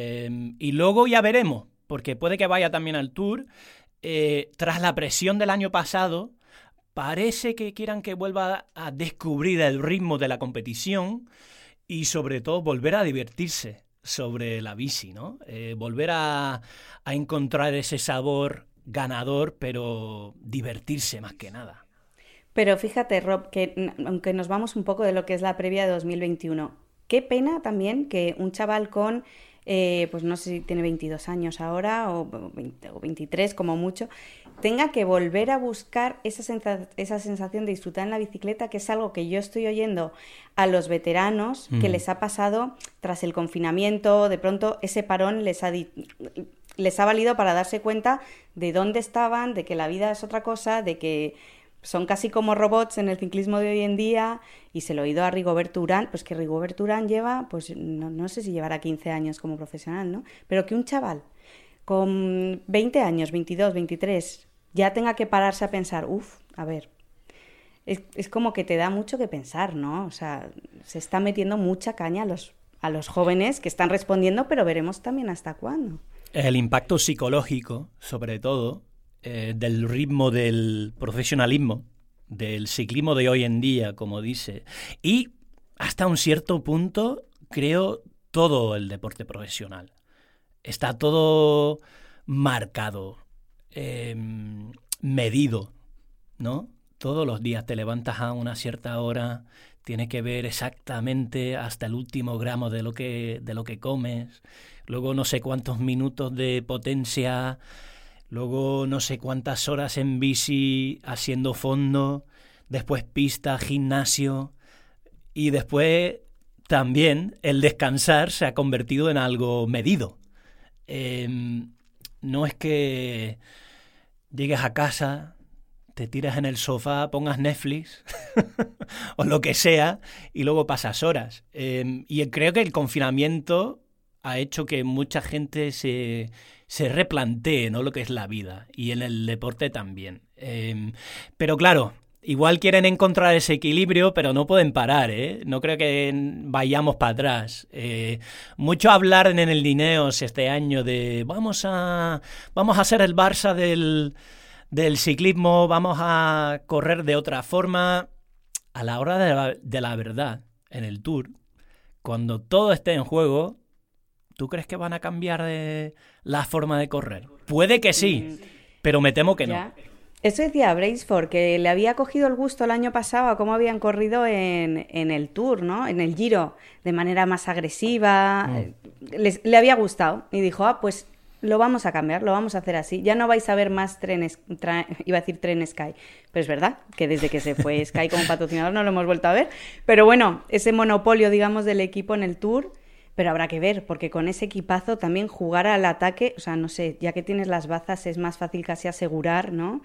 S3: Y luego ya veremos, porque puede que vaya también al Tour. Tras la presión del año pasado, parece que quieran que vuelva a descubrir el ritmo de la competición y sobre todo volver a divertirse sobre la bici, ¿no? Volver a encontrar ese sabor ganador, pero divertirse más que nada.
S2: Pero fíjate, Rob, que aunque nos vamos un poco de lo que es la previa de 2021, qué pena también que un chaval con pues no sé si tiene 22 años ahora o 23 como mucho, tenga que volver a buscar esa sensación de disfrutar en la bicicleta, que es algo que yo estoy oyendo a los veteranos que les ha pasado tras el confinamiento. De pronto ese parón les ha valido para darse cuenta de dónde estaban, de que la vida es otra cosa, de que son casi como robots en el ciclismo de hoy en día. Y se lo he oído a Rigoberto Urán, pues que Rigoberto Urán lleva, pues no sé si llevará 15 años como profesional, ¿no? Pero que un chaval con 20 años, 22, 23, ya tenga que pararse a pensar, a ver, es como que te da mucho que pensar, ¿no? O sea, se está metiendo mucha caña a los jóvenes que están respondiendo, pero veremos también hasta cuándo.
S3: El impacto psicológico, sobre todo, del ritmo del profesionalismo, del ciclismo de hoy en día, como dice, y hasta un cierto punto, creo, todo el deporte profesional. Está todo marcado, medido, ¿no? Todos los días te levantas a una cierta hora, tienes que ver exactamente hasta el último gramo de lo que comes, luego no sé cuántos minutos de potencia, luego no sé cuántas horas en bici haciendo fondo, después pista, gimnasio, y después también el descansar se ha convertido en algo medido. No es que llegues a casa, te tiras en el sofá, pongas Netflix o lo que sea y luego pasas horas. Y creo que el confinamiento ha hecho que mucha gente se replantee, ¿no?, lo que es la vida, y en el deporte también. Pero claro, igual quieren encontrar ese equilibrio, pero no pueden parar, ¿eh? No creo que vayamos para atrás. Mucho hablar en el Ineos este año de vamos a ser el Barça del ciclismo, vamos a correr de otra forma. A la hora de la verdad, en el Tour, cuando todo esté en juego, ¿tú crees que van a cambiar la forma de correr? Puede que sí, pero me temo que no.
S2: Eso decía Brailsford, que le había cogido el gusto el año pasado a cómo habían corrido en el Tour, ¿no? En el Giro, de manera más agresiva. Le había gustado y dijo, pues lo vamos a cambiar, lo vamos a hacer así. Ya no vais a ver más trenes, iba a decir Tren Sky, pero es verdad que desde que se fue Sky como patrocinador no lo hemos vuelto a ver. Pero bueno, ese monopolio, digamos, del equipo en el Tour, pero habrá que ver, porque con ese equipazo también jugar al ataque, o sea, no sé, ya que tienes las bazas es más fácil casi asegurar, ¿no?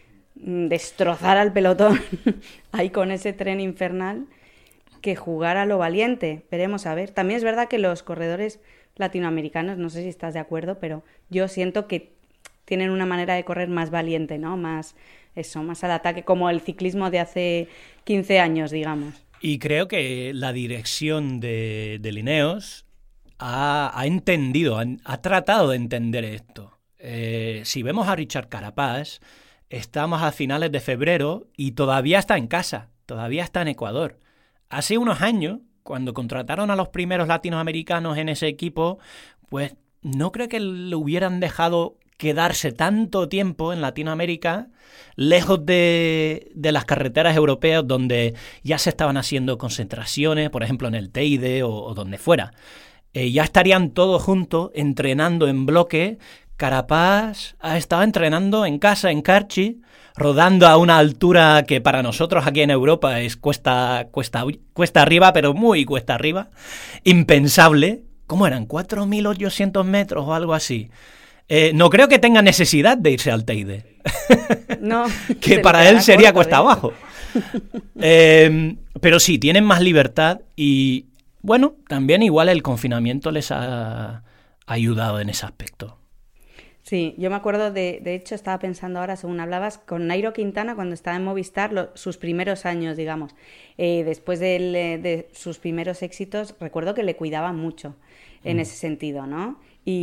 S2: Destrozar al pelotón ahí con ese tren infernal que jugar a lo valiente. Veremos a ver. También es verdad que los corredores latinoamericanos, no sé si estás de acuerdo, pero yo siento que tienen una manera de correr más valiente, ¿no? Más al ataque, como el ciclismo de hace 15 años, digamos.
S3: Y creo que la dirección de Ineos ha entendido, ha tratado de entender esto. Si vemos a Richard Carapaz, estamos a finales de febrero y todavía está en casa, todavía está en Ecuador. Hace unos años, cuando contrataron a los primeros latinoamericanos en ese equipo, pues no creo que lo hubieran dejado quedarse tanto tiempo en Latinoamérica, lejos de las carreteras europeas donde ya se estaban haciendo concentraciones, por ejemplo en el Teide o donde fuera. Ya estarían todos juntos entrenando en bloque. Carapaz estaba entrenando en casa, en Carchi, rodando a una altura que para nosotros aquí en Europa es cuesta arriba, pero muy cuesta arriba, impensable. ¿Cómo eran? 4.800 metros o algo así. No creo que tenga necesidad de irse al Teide.
S2: No,
S3: que para él sería cuesta abajo. Pero sí, tienen más libertad y, bueno, también igual el confinamiento les ha ayudado en ese aspecto.
S2: Sí, yo me acuerdo, de hecho estaba pensando ahora, según hablabas, con Nairo Quintana cuando estaba en Movistar, sus primeros años, digamos. Después de sus primeros éxitos, recuerdo que le cuidaba mucho en ese sentido, ¿no?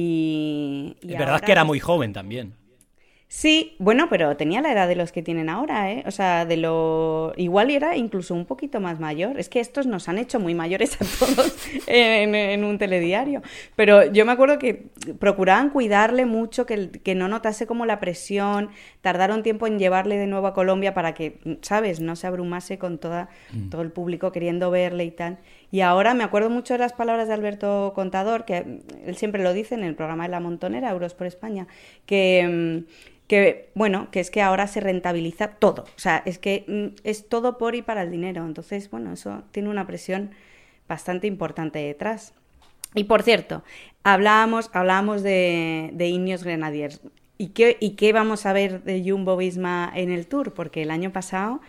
S2: Y
S3: es verdad que era muy joven también.
S2: Sí, bueno, pero tenía la edad de los que tienen ahora, ¿eh? O sea, igual era incluso un poquito más mayor. Es que estos nos han hecho muy mayores a todos en un telediario. Pero yo me acuerdo que procuraban cuidarle mucho, que no notase como la presión. Tardaron tiempo en llevarle de nuevo a Colombia para que, ¿sabes?, no se abrumase con todo el público queriendo verle y tal. Y ahora me acuerdo mucho de las palabras de Alberto Contador, que él siempre lo dice en el programa de La Montonera, Euros por España, que es que ahora se rentabiliza todo. O sea, es que es todo por y para el dinero. Entonces, bueno, eso tiene una presión bastante importante detrás. Y por cierto, hablábamos de Ineos Grenadiers. ¿Y qué vamos a ver de Jumbo-Visma en el Tour? Porque el año pasado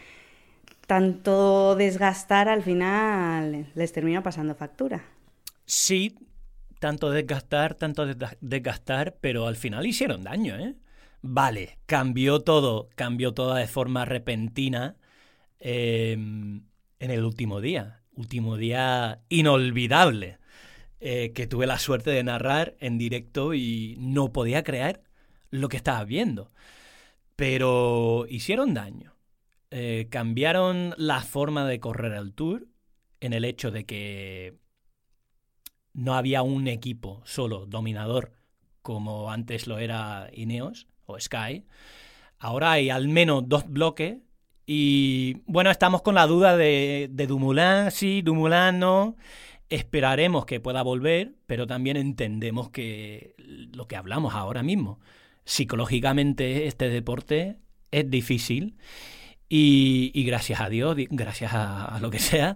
S2: tanto desgastar al final les terminó pasando factura.
S3: Sí, tanto desgastar, pero al final hicieron daño, ¿eh? Vale, cambió todo de forma repentina en el último día inolvidable, que tuve la suerte de narrar en directo y no podía creer lo que estaba viendo. Pero hicieron daño. Cambiaron la forma de correr el Tour en el hecho de que no había un equipo solo dominador como antes lo era Ineos o Sky. Ahora hay al menos 2 bloques y bueno, estamos con la duda de Dumoulin, sí, Dumoulin no. Esperaremos que pueda volver, pero también entendemos que lo que hablamos ahora mismo, psicológicamente este deporte es difícil. Y gracias a Dios, gracias a lo que sea,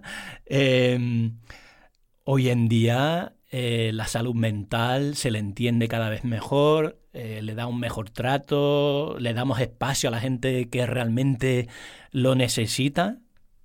S3: hoy en día la salud mental se le entiende cada vez mejor, le da un mejor trato, le damos espacio a la gente que realmente lo necesita.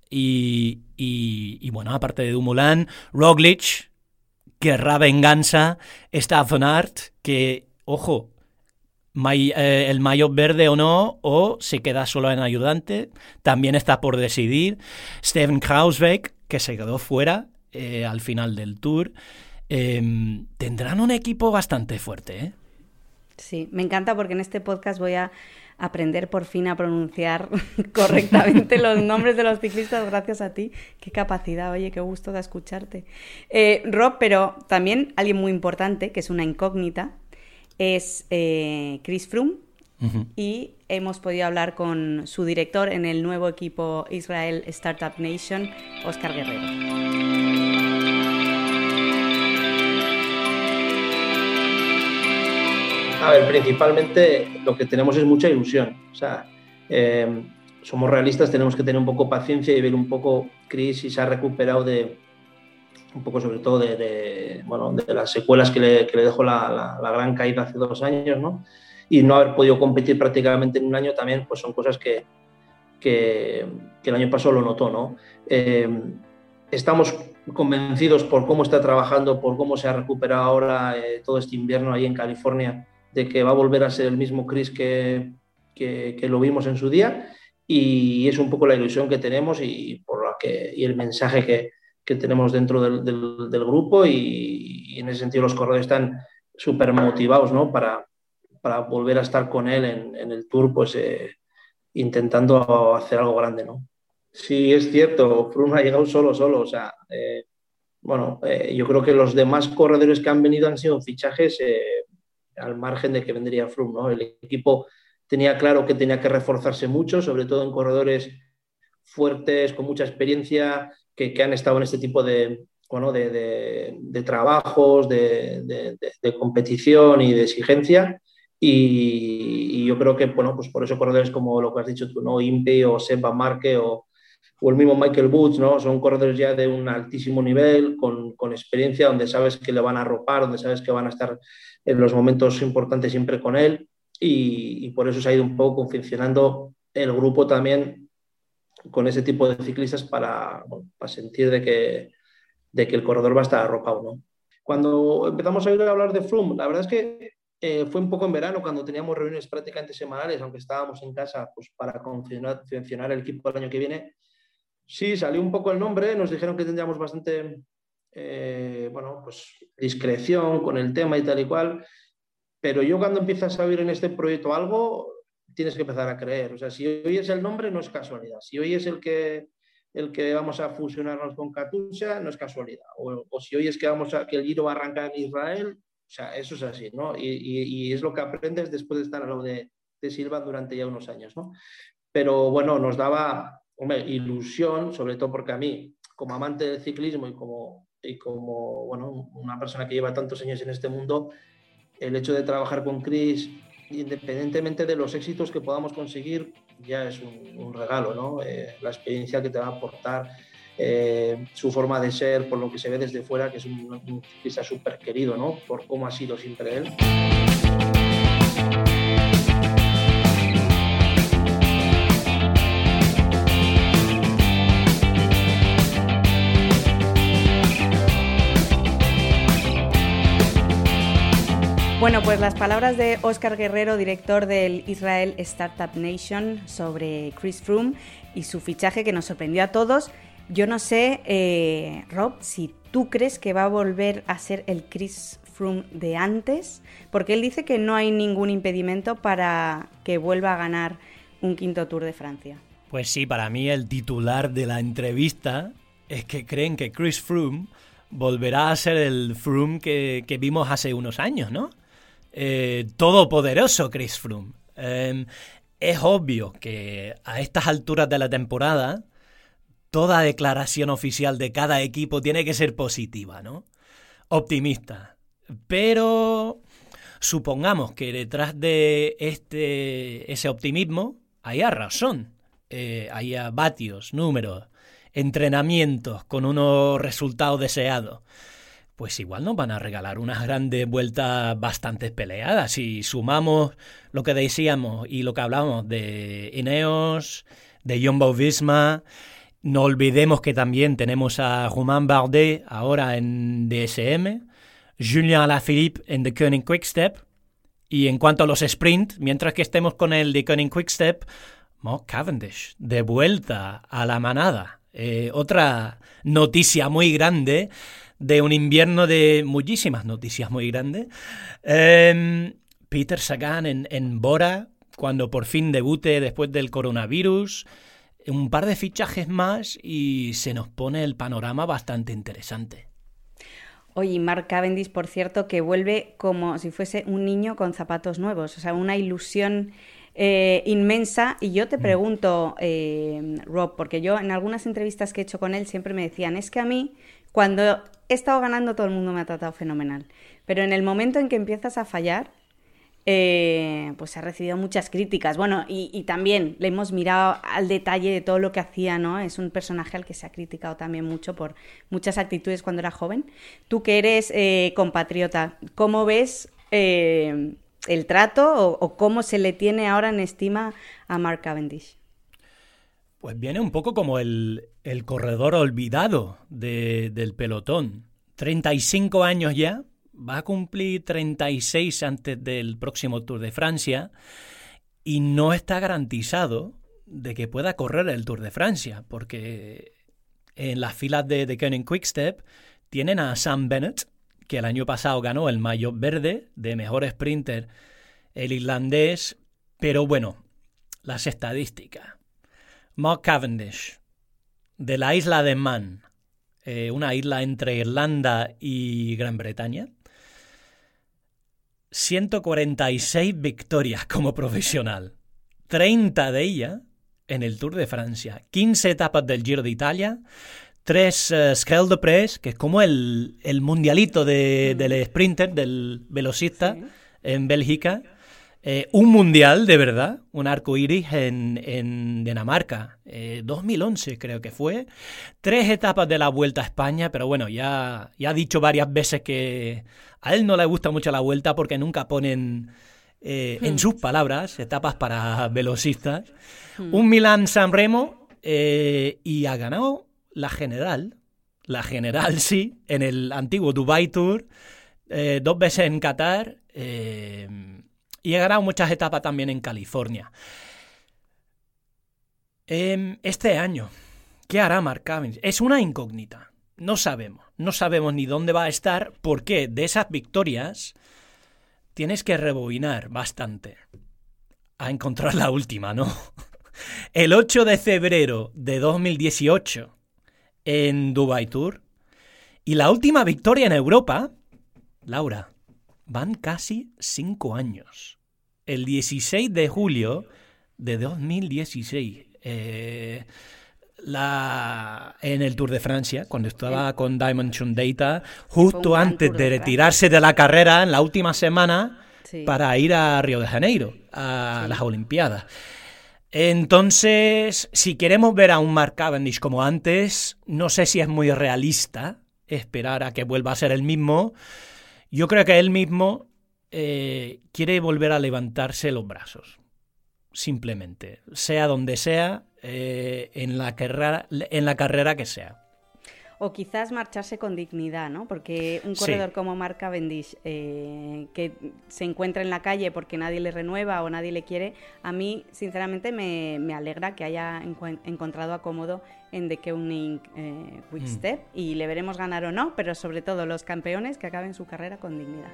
S3: Y bueno, aparte de Dumoulin, Roglic querrá venganza, está Van Aert, que, ojo, el maillot verde o no, o se queda solo en ayudante. También está por decidir. Steven Kruijswijk, que se quedó fuera al final del Tour. Tendrán un equipo bastante fuerte, ¿eh?
S2: Sí, me encanta porque en este podcast voy a aprender por fin a pronunciar correctamente los nombres de los ciclistas gracias a ti. Qué capacidad, oye, qué gusto de escucharte. Rob, pero también alguien muy importante, que es una incógnita, es Chris Froome. Uh-huh. Y hemos podido hablar con su director en el nuevo equipo Israel Startup Nation, Óscar Guerrero.
S9: A ver, principalmente lo que tenemos es mucha ilusión. O sea, somos realistas, tenemos que tener un poco paciencia y ver un poco Chris si se ha recuperado un poco sobre todo de las secuelas que le dejó la gran caída hace 2 años, ¿no? Y no haber podido competir prácticamente en un año también, pues son cosas que el año pasado lo notó, ¿no? Estamos convencidos por cómo está trabajando, por cómo se ha recuperado ahora todo este invierno ahí en California, de que va a volver a ser el mismo Chris que lo vimos en su día, y es un poco la ilusión que tenemos y el mensaje que tenemos dentro del grupo, y en ese sentido los corredores están súper motivados, ¿no? para volver a estar con él en el Tour, pues intentando hacer algo grande, ¿no? Sí, es cierto, Froome ha llegado solo, o sea, yo creo que los demás corredores que han venido han sido fichajes al margen de que vendría Froome, ¿no? El equipo tenía claro que tenía que reforzarse mucho, sobre todo en corredores fuertes, con mucha experiencia, que han estado en este tipo de trabajos, de competición y de exigencia, y yo creo que, pues por eso corredores como lo que has dicho tú, ¿no? Impey o Sepp Van Marke o el mismo Michael Woods, ¿no? Son corredores ya de un altísimo nivel, con experiencia, donde sabes que le van a arropar, donde sabes que van a estar en los momentos importantes siempre con él, y por eso se ha ido un poco confeccionando el grupo también con ese tipo de ciclistas para sentir de que el corredor va a estar arropado, ¿no? Cuando empezamos a ir a hablar de Froome, la verdad es que fue un poco en verano, cuando teníamos reuniones prácticamente semanales, aunque estábamos en casa pues, para confeccionar el equipo del año que viene. Sí, salió un poco el nombre, nos dijeron que tendríamos bastante discreción con el tema y tal y cual, pero yo cuando empiezas a oír en este proyecto algo, tienes que empezar a creer. O sea, si hoy es el nombre, no es casualidad. Si hoy es el que vamos a fusionarnos con Katusha, no es casualidad. O si hoy es que el Giro va a arrancar en Israel, o sea, eso es así, ¿no? Y es lo que aprendes después de estar a lo de Silva durante ya unos años, ¿no? Pero bueno, nos daba ilusión, sobre todo porque a mí, como amante del ciclismo y como una persona que lleva tantos años en este mundo, el hecho de trabajar con Chris, independientemente de los éxitos que podamos conseguir, ya es un regalo, ¿no? La experiencia que te va a aportar, su forma de ser, por lo que se ve desde fuera, que es un ciclista súper querido, ¿no? Por cómo ha sido siempre él.
S2: Bueno, pues las palabras de Óscar Guerrero, director del Israel Startup Nation, sobre Chris Froome y su fichaje que nos sorprendió a todos. Yo no sé, Rob, si tú crees que va a volver a ser el Chris Froome de antes, porque él dice que no hay ningún impedimento para que vuelva a ganar un quinto Tour de Francia.
S3: Pues sí, para mí el titular de la entrevista es que creen que Chris Froome volverá a ser el Froome que vimos hace unos años, ¿no? Todopoderoso Chris Froome. Es obvio que a estas alturas de la temporada toda declaración oficial de cada equipo tiene que ser positiva, ¿no? Optimista. Pero supongamos que detrás de ese optimismo haya razón, haya vatios, números, entrenamientos con unos resultados deseados. Pues igual nos van a regalar unas grandes vueltas bastante peleadas. Si sumamos lo que decíamos y lo que hablábamos de Ineos, de Jumbo-Visma, no olvidemos que también tenemos a Romain Bardet ahora en DSM, Julien Alaphilippe en The Koenig Quickstep, Y en cuanto a los sprint, mientras que estemos con el de Koenig Quick-Step, Mark Cavendish, de vuelta a la manada. Otra noticia muy grande de un invierno de muchísimas noticias muy grandes. Peter Sagan en Bora, cuando por fin debute después del coronavirus. Un par de fichajes más y se nos pone el panorama bastante interesante.
S2: Oye, Mark Cavendish, por cierto, que vuelve como si fuese un niño con zapatos nuevos. O sea, una ilusión inmensa. Y yo te pregunto, Rob, porque yo en algunas entrevistas que he hecho con él siempre me decían, es que a mí, cuando he estado ganando, todo el mundo me ha tratado fenomenal. Pero en el momento en que empiezas a fallar, pues ha recibido muchas críticas. Bueno, y también le hemos mirado al detalle de todo lo que hacía, ¿no? Es un personaje al que se ha criticado también mucho por muchas actitudes cuando era joven. Tú que eres compatriota, ¿cómo ves el trato o cómo se le tiene ahora en estima a Mark Cavendish?
S3: Pues viene un poco como el corredor olvidado del pelotón. 35 años ya. Va a cumplir 36 antes del próximo Tour de Francia y no está garantizado de que pueda correr el Tour de Francia, porque en las filas de Koenig Quick-Step tienen a Sam Bennett, que el año pasado ganó el maillot verde de mejor sprinter, el irlandés, pero bueno, las estadísticas. Mark Cavendish, de la isla de Man, una isla entre Irlanda y Gran Bretaña, 146 victorias como profesional, 30 de ellas en el Tour de Francia, 15 etapas del Giro de Italia, 3 Scale de Press, que es como el mundialito del sprinter, del velocista, sí, en Bélgica, un mundial de verdad, un arco iris en Dinamarca, 2011 creo que fue, 3 etapas de la Vuelta a España, pero bueno, ya ha dicho varias veces que a él no le gusta mucho la Vuelta porque nunca ponen, en sus palabras, etapas para velocistas. Un Milán-San Remo y ha ganado la general sí, en el antiguo Dubai Tour, 2 veces en Qatar y ha ganado muchas etapas también en California. Este año, ¿qué hará Mark Cavendish? Es una incógnita. No sabemos ni dónde va a estar, porque de esas victorias tienes que rebobinar bastante a encontrar la última, ¿no? El 8 de febrero de 2018 en Dubai Tour y la última victoria en Europa, Laura, van casi 5 años. El 16 de julio de 2016. En el Tour de Francia, cuando estaba con Dimension Data, justo antes de retirarse de la carrera en la última semana, sí, para ir a Río de Janeiro, a las Olimpiadas. Entonces, si queremos ver a un Mark Cavendish como antes, no sé si es muy realista esperar a que vuelva a ser el mismo. Yo creo que él mismo quiere volver a levantarse los brazos, simplemente, sea donde sea, en la carrera que sea.
S2: O quizás marcharse con dignidad, ¿no? Porque un corredor sí, como Mark Cavendish, que se encuentra en la calle porque nadie le renueva o nadie le quiere, a mí, sinceramente, me alegra que haya encontrado acomodo en The Koenig Quick-Step y le veremos ganar o no, pero sobre todo los campeones que acaben su carrera con dignidad.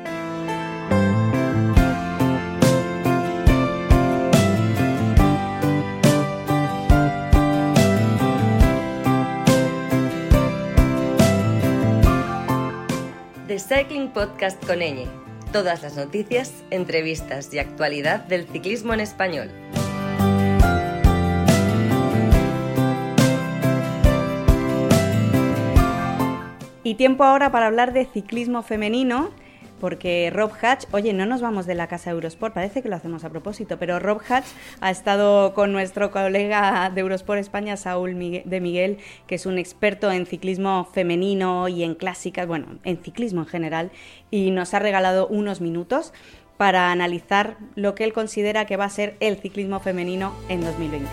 S1: The Cycling Podcast con Eñe. Todas las noticias, entrevistas y actualidad del ciclismo en español.
S2: Y tiempo ahora para hablar de ciclismo femenino, porque Rob Hatch, oye, no nos vamos de la casa Eurosport, parece que lo hacemos a propósito, pero Rob Hatch ha estado con nuestro colega de Eurosport España, Saúl de Miguel, que es un experto en ciclismo femenino y en clásicas, bueno, en ciclismo en general, y nos ha regalado unos minutos para analizar lo que él considera que va a ser el ciclismo femenino en 2021.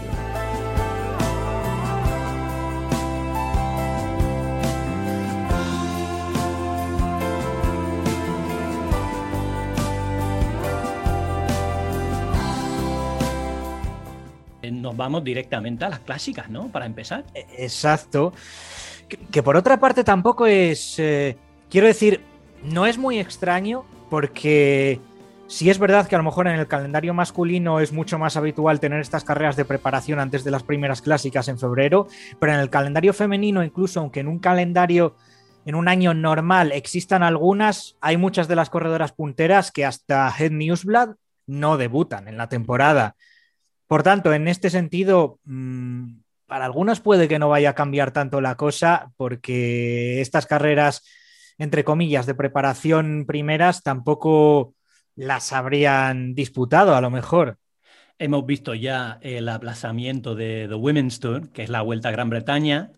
S3: nos vamos directamente a las clásicas, ¿no? Para empezar.
S10: Exacto. Que por otra parte tampoco es... quiero decir, no es muy extraño porque sí es verdad que a lo mejor en el calendario masculino es mucho más habitual tener estas carreras de preparación antes de las primeras clásicas en febrero, pero en el calendario femenino, incluso aunque en un calendario, en un año normal existan algunas, hay muchas de las corredoras punteras que hasta Het Nieuwsblad no debutan en la temporada. Por tanto, en este sentido, para algunos puede que no vaya a cambiar tanto la cosa porque estas carreras, entre comillas, de preparación primeras tampoco las habrían disputado a lo mejor.
S3: Hemos visto ya el aplazamiento de The Women's Tour, que es la Vuelta a Gran Bretaña.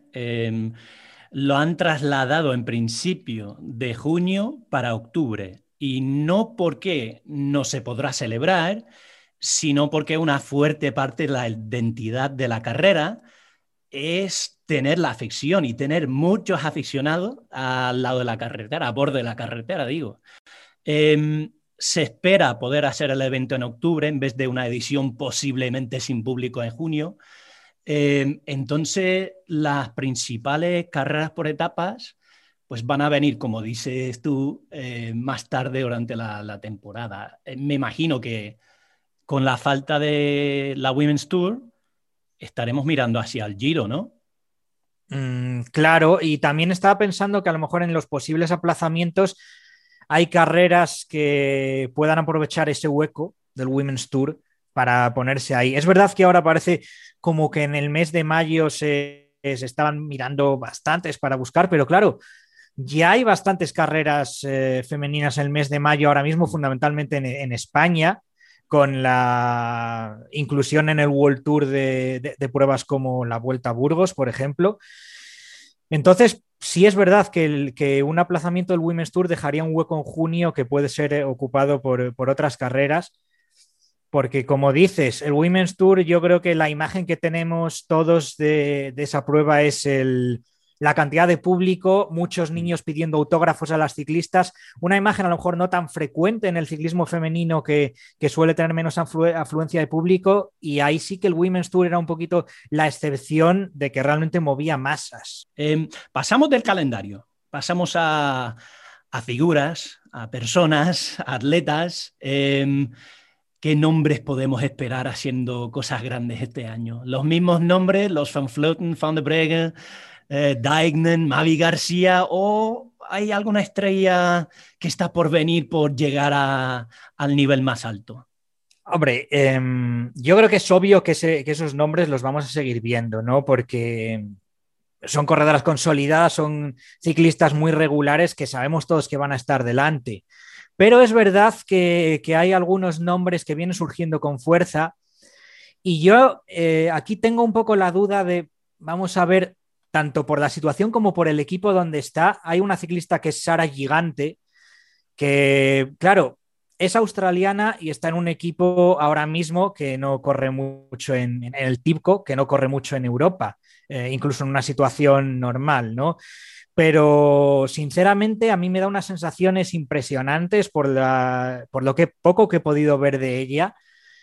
S3: Lo han trasladado en principio de junio para octubre. Y no porque no se podrá celebrar, sino porque una fuerte parte de la identidad de la carrera es tener la afición y tener muchos aficionados al lado de la carretera, a borde de la carretera, digo. Se espera poder hacer el evento en octubre en vez de una edición posiblemente sin público en junio. Entonces, las principales carreras por etapas pues van a venir, como dices tú, más tarde durante la temporada. Me imagino que con la falta de la Women's Tour estaremos mirando hacia el Giro, ¿no?
S10: Claro, y también estaba pensando que a lo mejor en los posibles aplazamientos hay carreras que puedan aprovechar ese hueco del Women's Tour para ponerse ahí. Es verdad que ahora parece como que en el mes de mayo se estaban mirando bastantes para buscar, pero claro, ya hay bastantes carreras femeninas en el mes de mayo ahora mismo, fundamentalmente en España, con la inclusión en el World Tour de pruebas como la Vuelta a Burgos, por ejemplo. Entonces, sí es verdad que un aplazamiento del Women's Tour dejaría un hueco en junio que puede ser ocupado por otras carreras, porque como dices, el Women's Tour, yo creo que la imagen que tenemos todos de esa prueba es la cantidad de público, muchos niños pidiendo autógrafos a las ciclistas, una imagen a lo mejor no tan frecuente en el ciclismo femenino que suele tener menos afluencia de público, y ahí sí que el Women's Tour era un poquito la excepción de que realmente movía masas.
S3: Pasamos del calendario, pasamos a figuras, a personas, a atletas. ¿Qué nombres podemos esperar haciendo cosas grandes este año? Los mismos nombres, los Van Vleuten, Van der Breggen, Dijknen, Mavi García, o hay alguna estrella que está por venir por llegar al nivel más alto.
S10: Hombre, yo creo que es obvio que esos nombres los vamos a seguir viendo, ¿no? Porque son corredoras consolidadas, son ciclistas muy regulares que sabemos todos que van a estar delante. Pero es verdad que hay algunos nombres que vienen surgiendo con fuerza, y yo aquí tengo un poco la duda de, vamos a ver, tanto por la situación como por el equipo donde está. Hay una ciclista que es Sara Gigante, que, claro, es australiana y está en un equipo ahora mismo que no corre mucho en el TIBCO, que no corre mucho en Europa, incluso en una situación normal, ¿no? Pero sinceramente a mí me da unas sensaciones impresionantes por lo que poco que he podido ver de ella,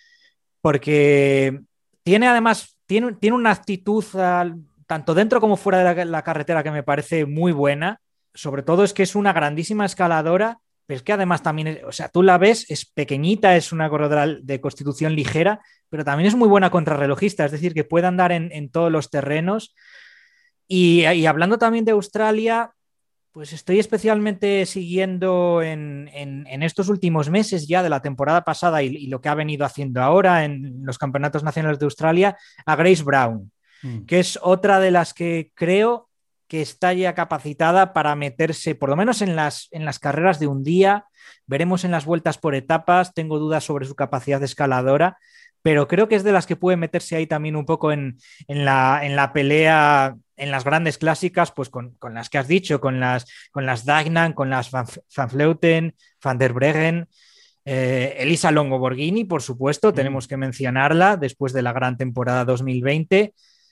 S10: porque tiene además una actitud tanto dentro como fuera de la carretera que me parece muy buena. Sobre todo es que es una grandísima escaladora, pero es que además también, o sea, tú la ves, es pequeñita, es una corredora de constitución ligera, pero también es muy buena contrarrelojista, es decir, que puede andar en todos los terrenos. Y hablando también de Australia, pues estoy especialmente siguiendo en estos últimos meses ya de la temporada pasada y lo que ha venido haciendo ahora en los campeonatos nacionales de Australia, a Grace Brown, que es otra de las que creo que está ya capacitada para meterse, por lo menos en las carreras de un día. Veremos en las vueltas por etapas, tengo dudas sobre su capacidad de escaladora, pero creo que es de las que puede meterse ahí también un poco en la pelea en las grandes clásicas, pues con las que has dicho, con las Dijknen, con las Van Vleuten, Van der Breggen, Elisa Longo Borghini, por supuesto, tenemos que mencionarla después de la gran temporada 2020.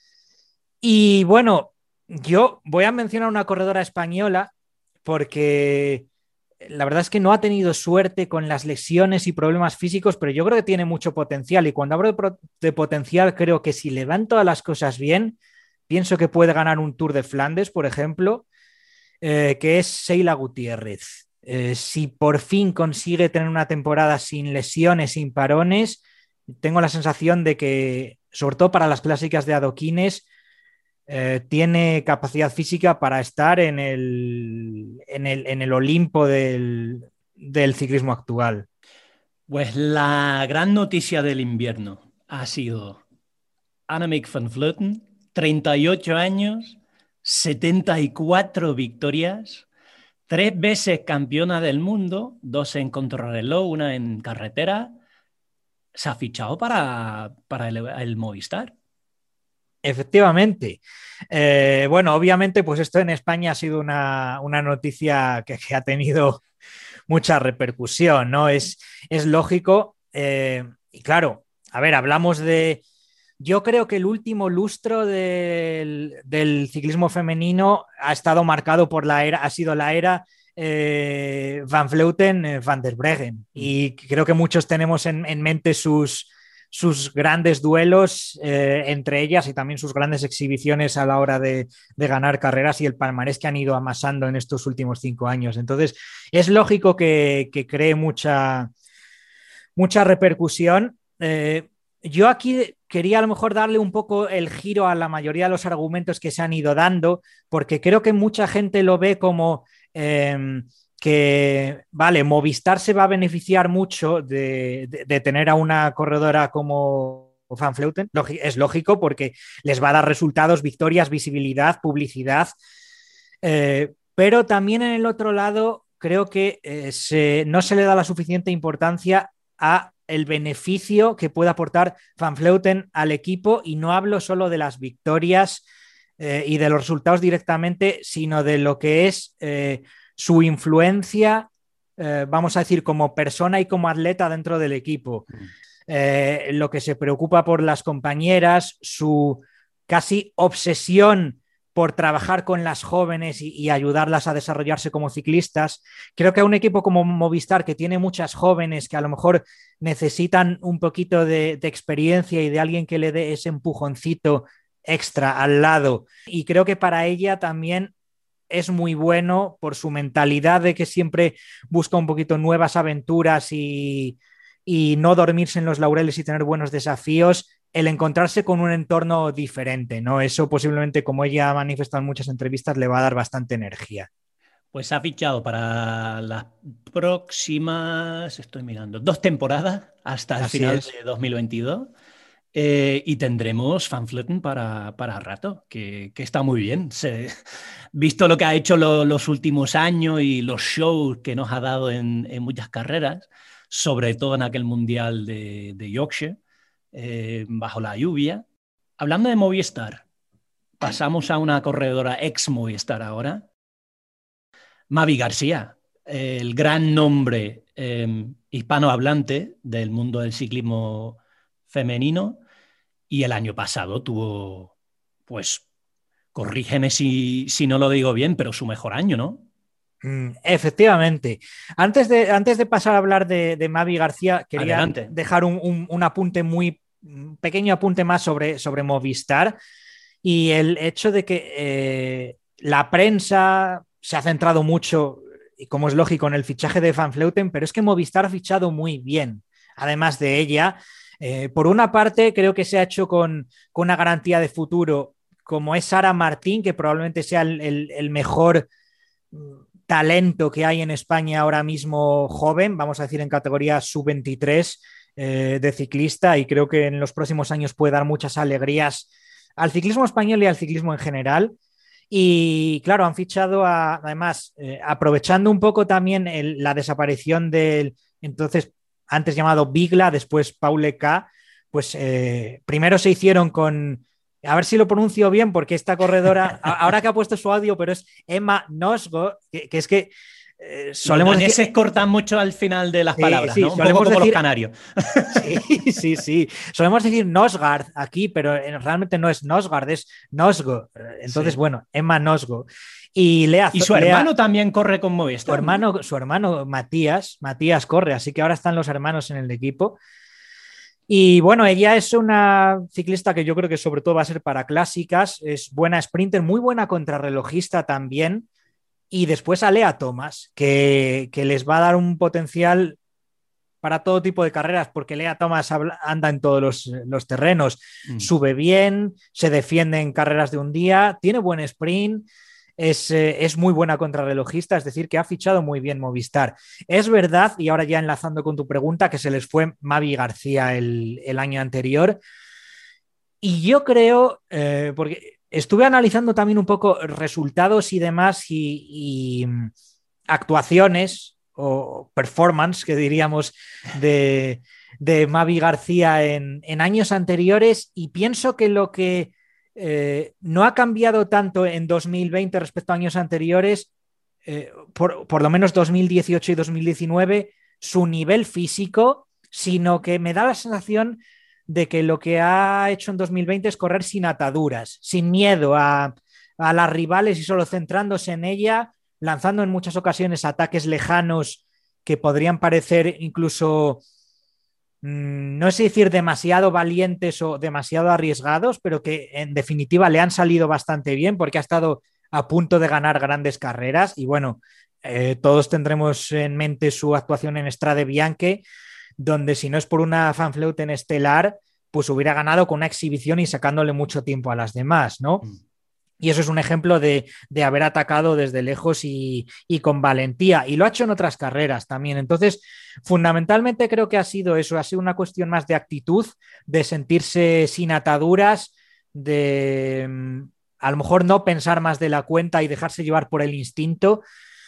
S10: Y bueno, yo voy a mencionar una corredora española porque la verdad es que no ha tenido suerte con las lesiones y problemas físicos, pero yo creo que tiene mucho potencial. Y cuando hablo de potencial, creo que si le van todas las cosas bien, pienso que puede ganar un Tour de Flandes, por ejemplo, que es Sheila Gutiérrez. Si por fin consigue tener una temporada sin lesiones, sin parones, tengo la sensación de que, sobre todo para las clásicas de adoquines, tiene capacidad física para estar en el Olimpo del ciclismo actual.
S3: Pues la gran noticia del invierno ha sido Annemiek van Vleuten, 38 años, 74 victorias, 3 veces campeona del mundo, 2 en contrarreloj, 1 en carretera. Se ha fichado para el Movistar.
S10: Efectivamente. Bueno, obviamente, pues esto en España ha sido una noticia que ha tenido mucha repercusión, ¿no? Es lógico. Y claro, a ver, hablamos de... Yo creo que el último lustro del ciclismo femenino ha estado marcado por ha sido la era Van Vleuten, Van der Breggen. Y creo que muchos tenemos en mente sus grandes duelos entre ellas y también sus grandes exhibiciones a la hora de ganar carreras y el palmarés que han ido amasando en estos últimos 5 años. Entonces, es lógico que cree mucha repercusión. Yo aquí quería a lo mejor darle un poco el giro a la mayoría de los argumentos que se han ido dando, porque creo que mucha gente lo ve como que, vale, Movistar se va a beneficiar mucho de tener a una corredora como Van Vleuten. Es lógico porque les va a dar resultados, victorias, visibilidad, publicidad. Pero también en el otro lado creo que no se le da la suficiente importancia a el beneficio que puede aportar Van Vleuten al equipo, y no hablo solo de las victorias y de los resultados directamente, sino de lo que es su influencia, vamos a decir, como persona y como atleta dentro del equipo. Lo que se preocupa por las compañeras, su casi obsesión por trabajar con las jóvenes y ayudarlas a desarrollarse como ciclistas. Creo que a un equipo como Movistar, que tiene muchas jóvenes que a lo mejor necesitan un poquito de experiencia y de alguien que le dé ese empujoncito extra al lado. Y creo que para ella también es muy bueno por su mentalidad de que siempre busca un poquito nuevas aventuras y no dormirse en los laureles y tener buenos desafíos, el encontrarse con un entorno diferente, ¿no? Eso posiblemente, como ella ha manifestado en muchas entrevistas, le va a dar bastante energía.
S3: Pues ha fichado para las próximas, estoy mirando, 2 temporadas hasta el final de 2022. Y tendremos Van Vleuten para rato, que está muy bien. Visto lo que ha hecho los últimos años y los shows que nos ha dado en muchas carreras, sobre todo en aquel mundial de Yorkshire, bajo la lluvia. Hablando de Movistar, pasamos a una corredora ex Movistar ahora, Mavi García, el gran nombre hispanohablante del mundo del ciclismo femenino, y el año pasado tuvo, pues, corrígeme si no lo digo bien, pero su mejor año, ¿no?
S10: Efectivamente. Antes de pasar a hablar de Mavi García, quería dejar un apunte un pequeño apunte más sobre Movistar, y el hecho de que la prensa se ha centrado mucho, y como es lógico, en el fichaje de Van Vleuten, pero es que Movistar ha fichado muy bien, además de ella. Por una parte, creo que se ha hecho con una garantía de futuro, como es Sara Martín, que probablemente sea el mejor talento que hay en España ahora mismo joven, vamos a decir en categoría sub-23 de ciclista, y creo que en los próximos años puede dar muchas alegrías al ciclismo español y al ciclismo en general. Y claro, han fichado además, aprovechando un poco también la desaparición del entonces antes llamado Bigla, después Paule K, pues primero se hicieron con, a ver si lo pronuncio bien, porque esta corredora, ahora que ha puesto su audio, pero es Emma Nosgo, que es que solemos
S3: los
S10: decir...
S3: daneses cortan mucho al final de las palabras,
S10: sí,
S3: ¿no? Un poco como los canarios.
S10: Sí. Solemos decir Nosgard aquí, pero realmente no es Nosgard, es Nosgo. Entonces, bueno, Emma Nosgo. Y
S3: su hermano también corre con Movistar.
S10: Su hermano Matías corre, así que ahora están los hermanos en el equipo. Y bueno, ella es una ciclista que yo creo que sobre todo va a ser para clásicas, es buena sprinter, muy buena contrarrelojista también. Y después a Lea Thomas, que les va a dar un potencial para todo tipo de carreras, porque Lea Thomas anda en todos los terrenos, sube bien, se defiende en carreras de un día, tiene buen sprint, es muy buena contrarrelojista, es decir, que ha fichado muy bien Movistar. Es verdad, y ahora ya enlazando con tu pregunta, que se les fue Mavi García el año anterior, y yo creo, porque estuve analizando también un poco resultados y demás y actuaciones o performance, que diríamos, de Mavi García en años anteriores, y pienso que lo que no ha cambiado tanto en 2020 respecto a años anteriores, por lo menos 2018 y 2019, su nivel físico, sino que me da la sensación de que lo que ha hecho en 2020 es correr sin ataduras, sin miedo a las rivales y solo centrándose en ella, lanzando en muchas ocasiones ataques lejanos que podrían parecer incluso, no sé decir demasiado valientes o demasiado arriesgados, pero que en definitiva le han salido bastante bien porque ha estado a punto de ganar grandes carreras. Y bueno, todos tendremos en mente su actuación en Strade Bianche, donde si no es por una Van Vleuten estelar, pues hubiera ganado con una exhibición y sacándole mucho tiempo a las demás, ¿no? Y eso es un ejemplo de haber atacado desde lejos y con valentía. Y lo ha hecho en otras carreras también. Entonces, fundamentalmente creo que ha sido eso. Ha sido una cuestión más de actitud, de sentirse sin ataduras, de a lo mejor no pensar más de la cuenta y dejarse llevar por el instinto.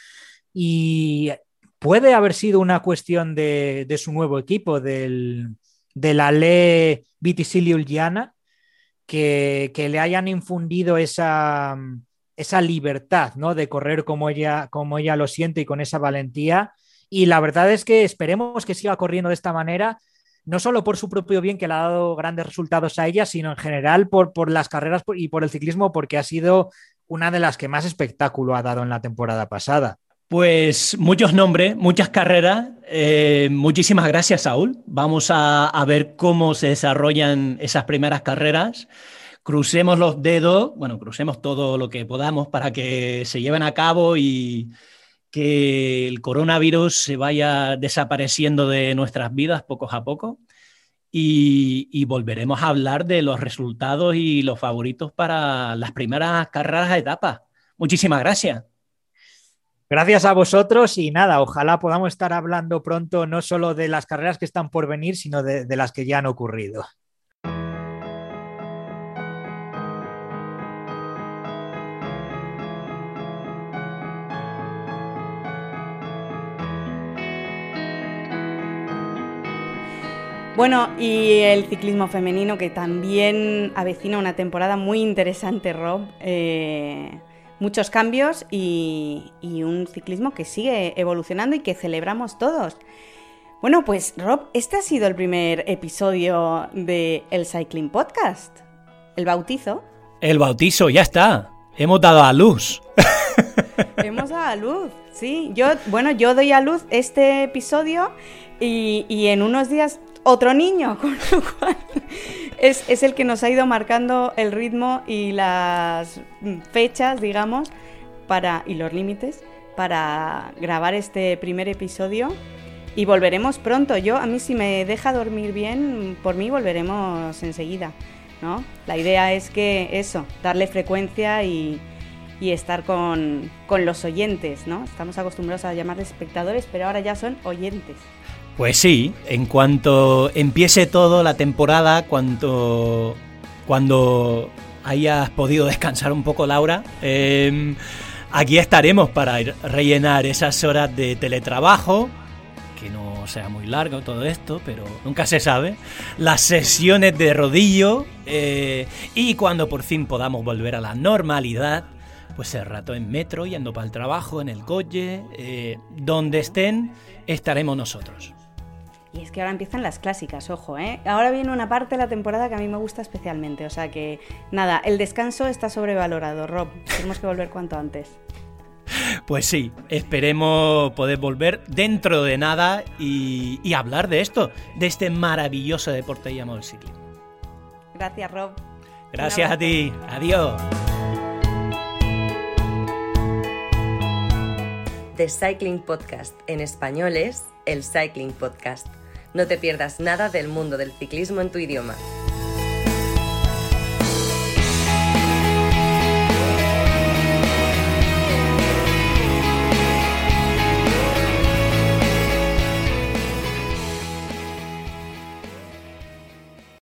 S10: Y puede haber sido una cuestión de su nuevo equipo, del Ale Vitisili-Uljana, que le hayan infundido esa libertad, ¿no? De correr como ella lo siente y con esa valentía. Y la verdad es que esperemos que siga corriendo de esta manera, no solo por su propio bien, que le ha dado grandes resultados a ella, sino en general por las carreras y por el ciclismo, porque ha sido una de las que más espectáculo ha dado en la temporada pasada.
S3: Pues muchos nombres, muchas carreras. Muchísimas gracias, Saúl. Vamos a ver cómo se desarrollan esas primeras carreras. Crucemos los dedos, bueno, crucemos todo lo que podamos para que se lleven a cabo y que el coronavirus se vaya desapareciendo de nuestras vidas poco a poco. Y volveremos a hablar de los resultados y los favoritos para las primeras carreras de etapa. Muchísimas gracias.
S10: Gracias a vosotros y nada, ojalá podamos estar hablando pronto no solo de las carreras que están por venir, sino de las que ya han ocurrido.
S2: Bueno, y el ciclismo femenino, que también avecina una temporada muy interesante, Rob. Muchos cambios y un ciclismo que sigue evolucionando y que celebramos todos. Bueno, pues Rob, este ha sido el primer episodio de El Cycling Podcast. El bautizo.
S3: El bautizo, ya está. Hemos dado a luz.
S2: Hemos dado a luz, sí. Yo doy a luz este episodio y en unos días otro niño, con lo cual es el que nos ha ido marcando el ritmo y las fechas, digamos, y los límites para grabar este primer episodio. Y volveremos pronto. A mí, si me deja dormir bien, por mí volveremos enseguida, ¿no? La idea es que darle frecuencia y estar con los oyentes, ¿no? Estamos acostumbrados a llamarles espectadores, pero ahora ya son oyentes.
S3: Pues sí, en cuanto empiece todo la temporada, cuando hayas podido descansar un poco, Laura, aquí estaremos para rellenar esas horas de teletrabajo, que no sea muy largo todo esto, pero nunca se sabe, las sesiones de rodillo, y cuando por fin podamos volver a la normalidad, pues el rato en metro, yendo para el trabajo, en el coche, donde estén, estaremos nosotros.
S2: Y es que ahora empiezan las clásicas, ojo, ¿eh? Ahora viene una parte de la temporada que a mí me gusta especialmente, o sea que, nada, el descanso está sobrevalorado, Rob, tenemos que volver cuanto antes.
S3: Pues sí, esperemos poder volver dentro de nada y hablar de esto, de este maravilloso deporte llamado el ciclismo.
S2: Gracias, Rob.
S3: Gracias a ti, adiós.
S1: The Cycling Podcast en español es el Cycling Podcast. No te pierdas nada del mundo del ciclismo en tu idioma.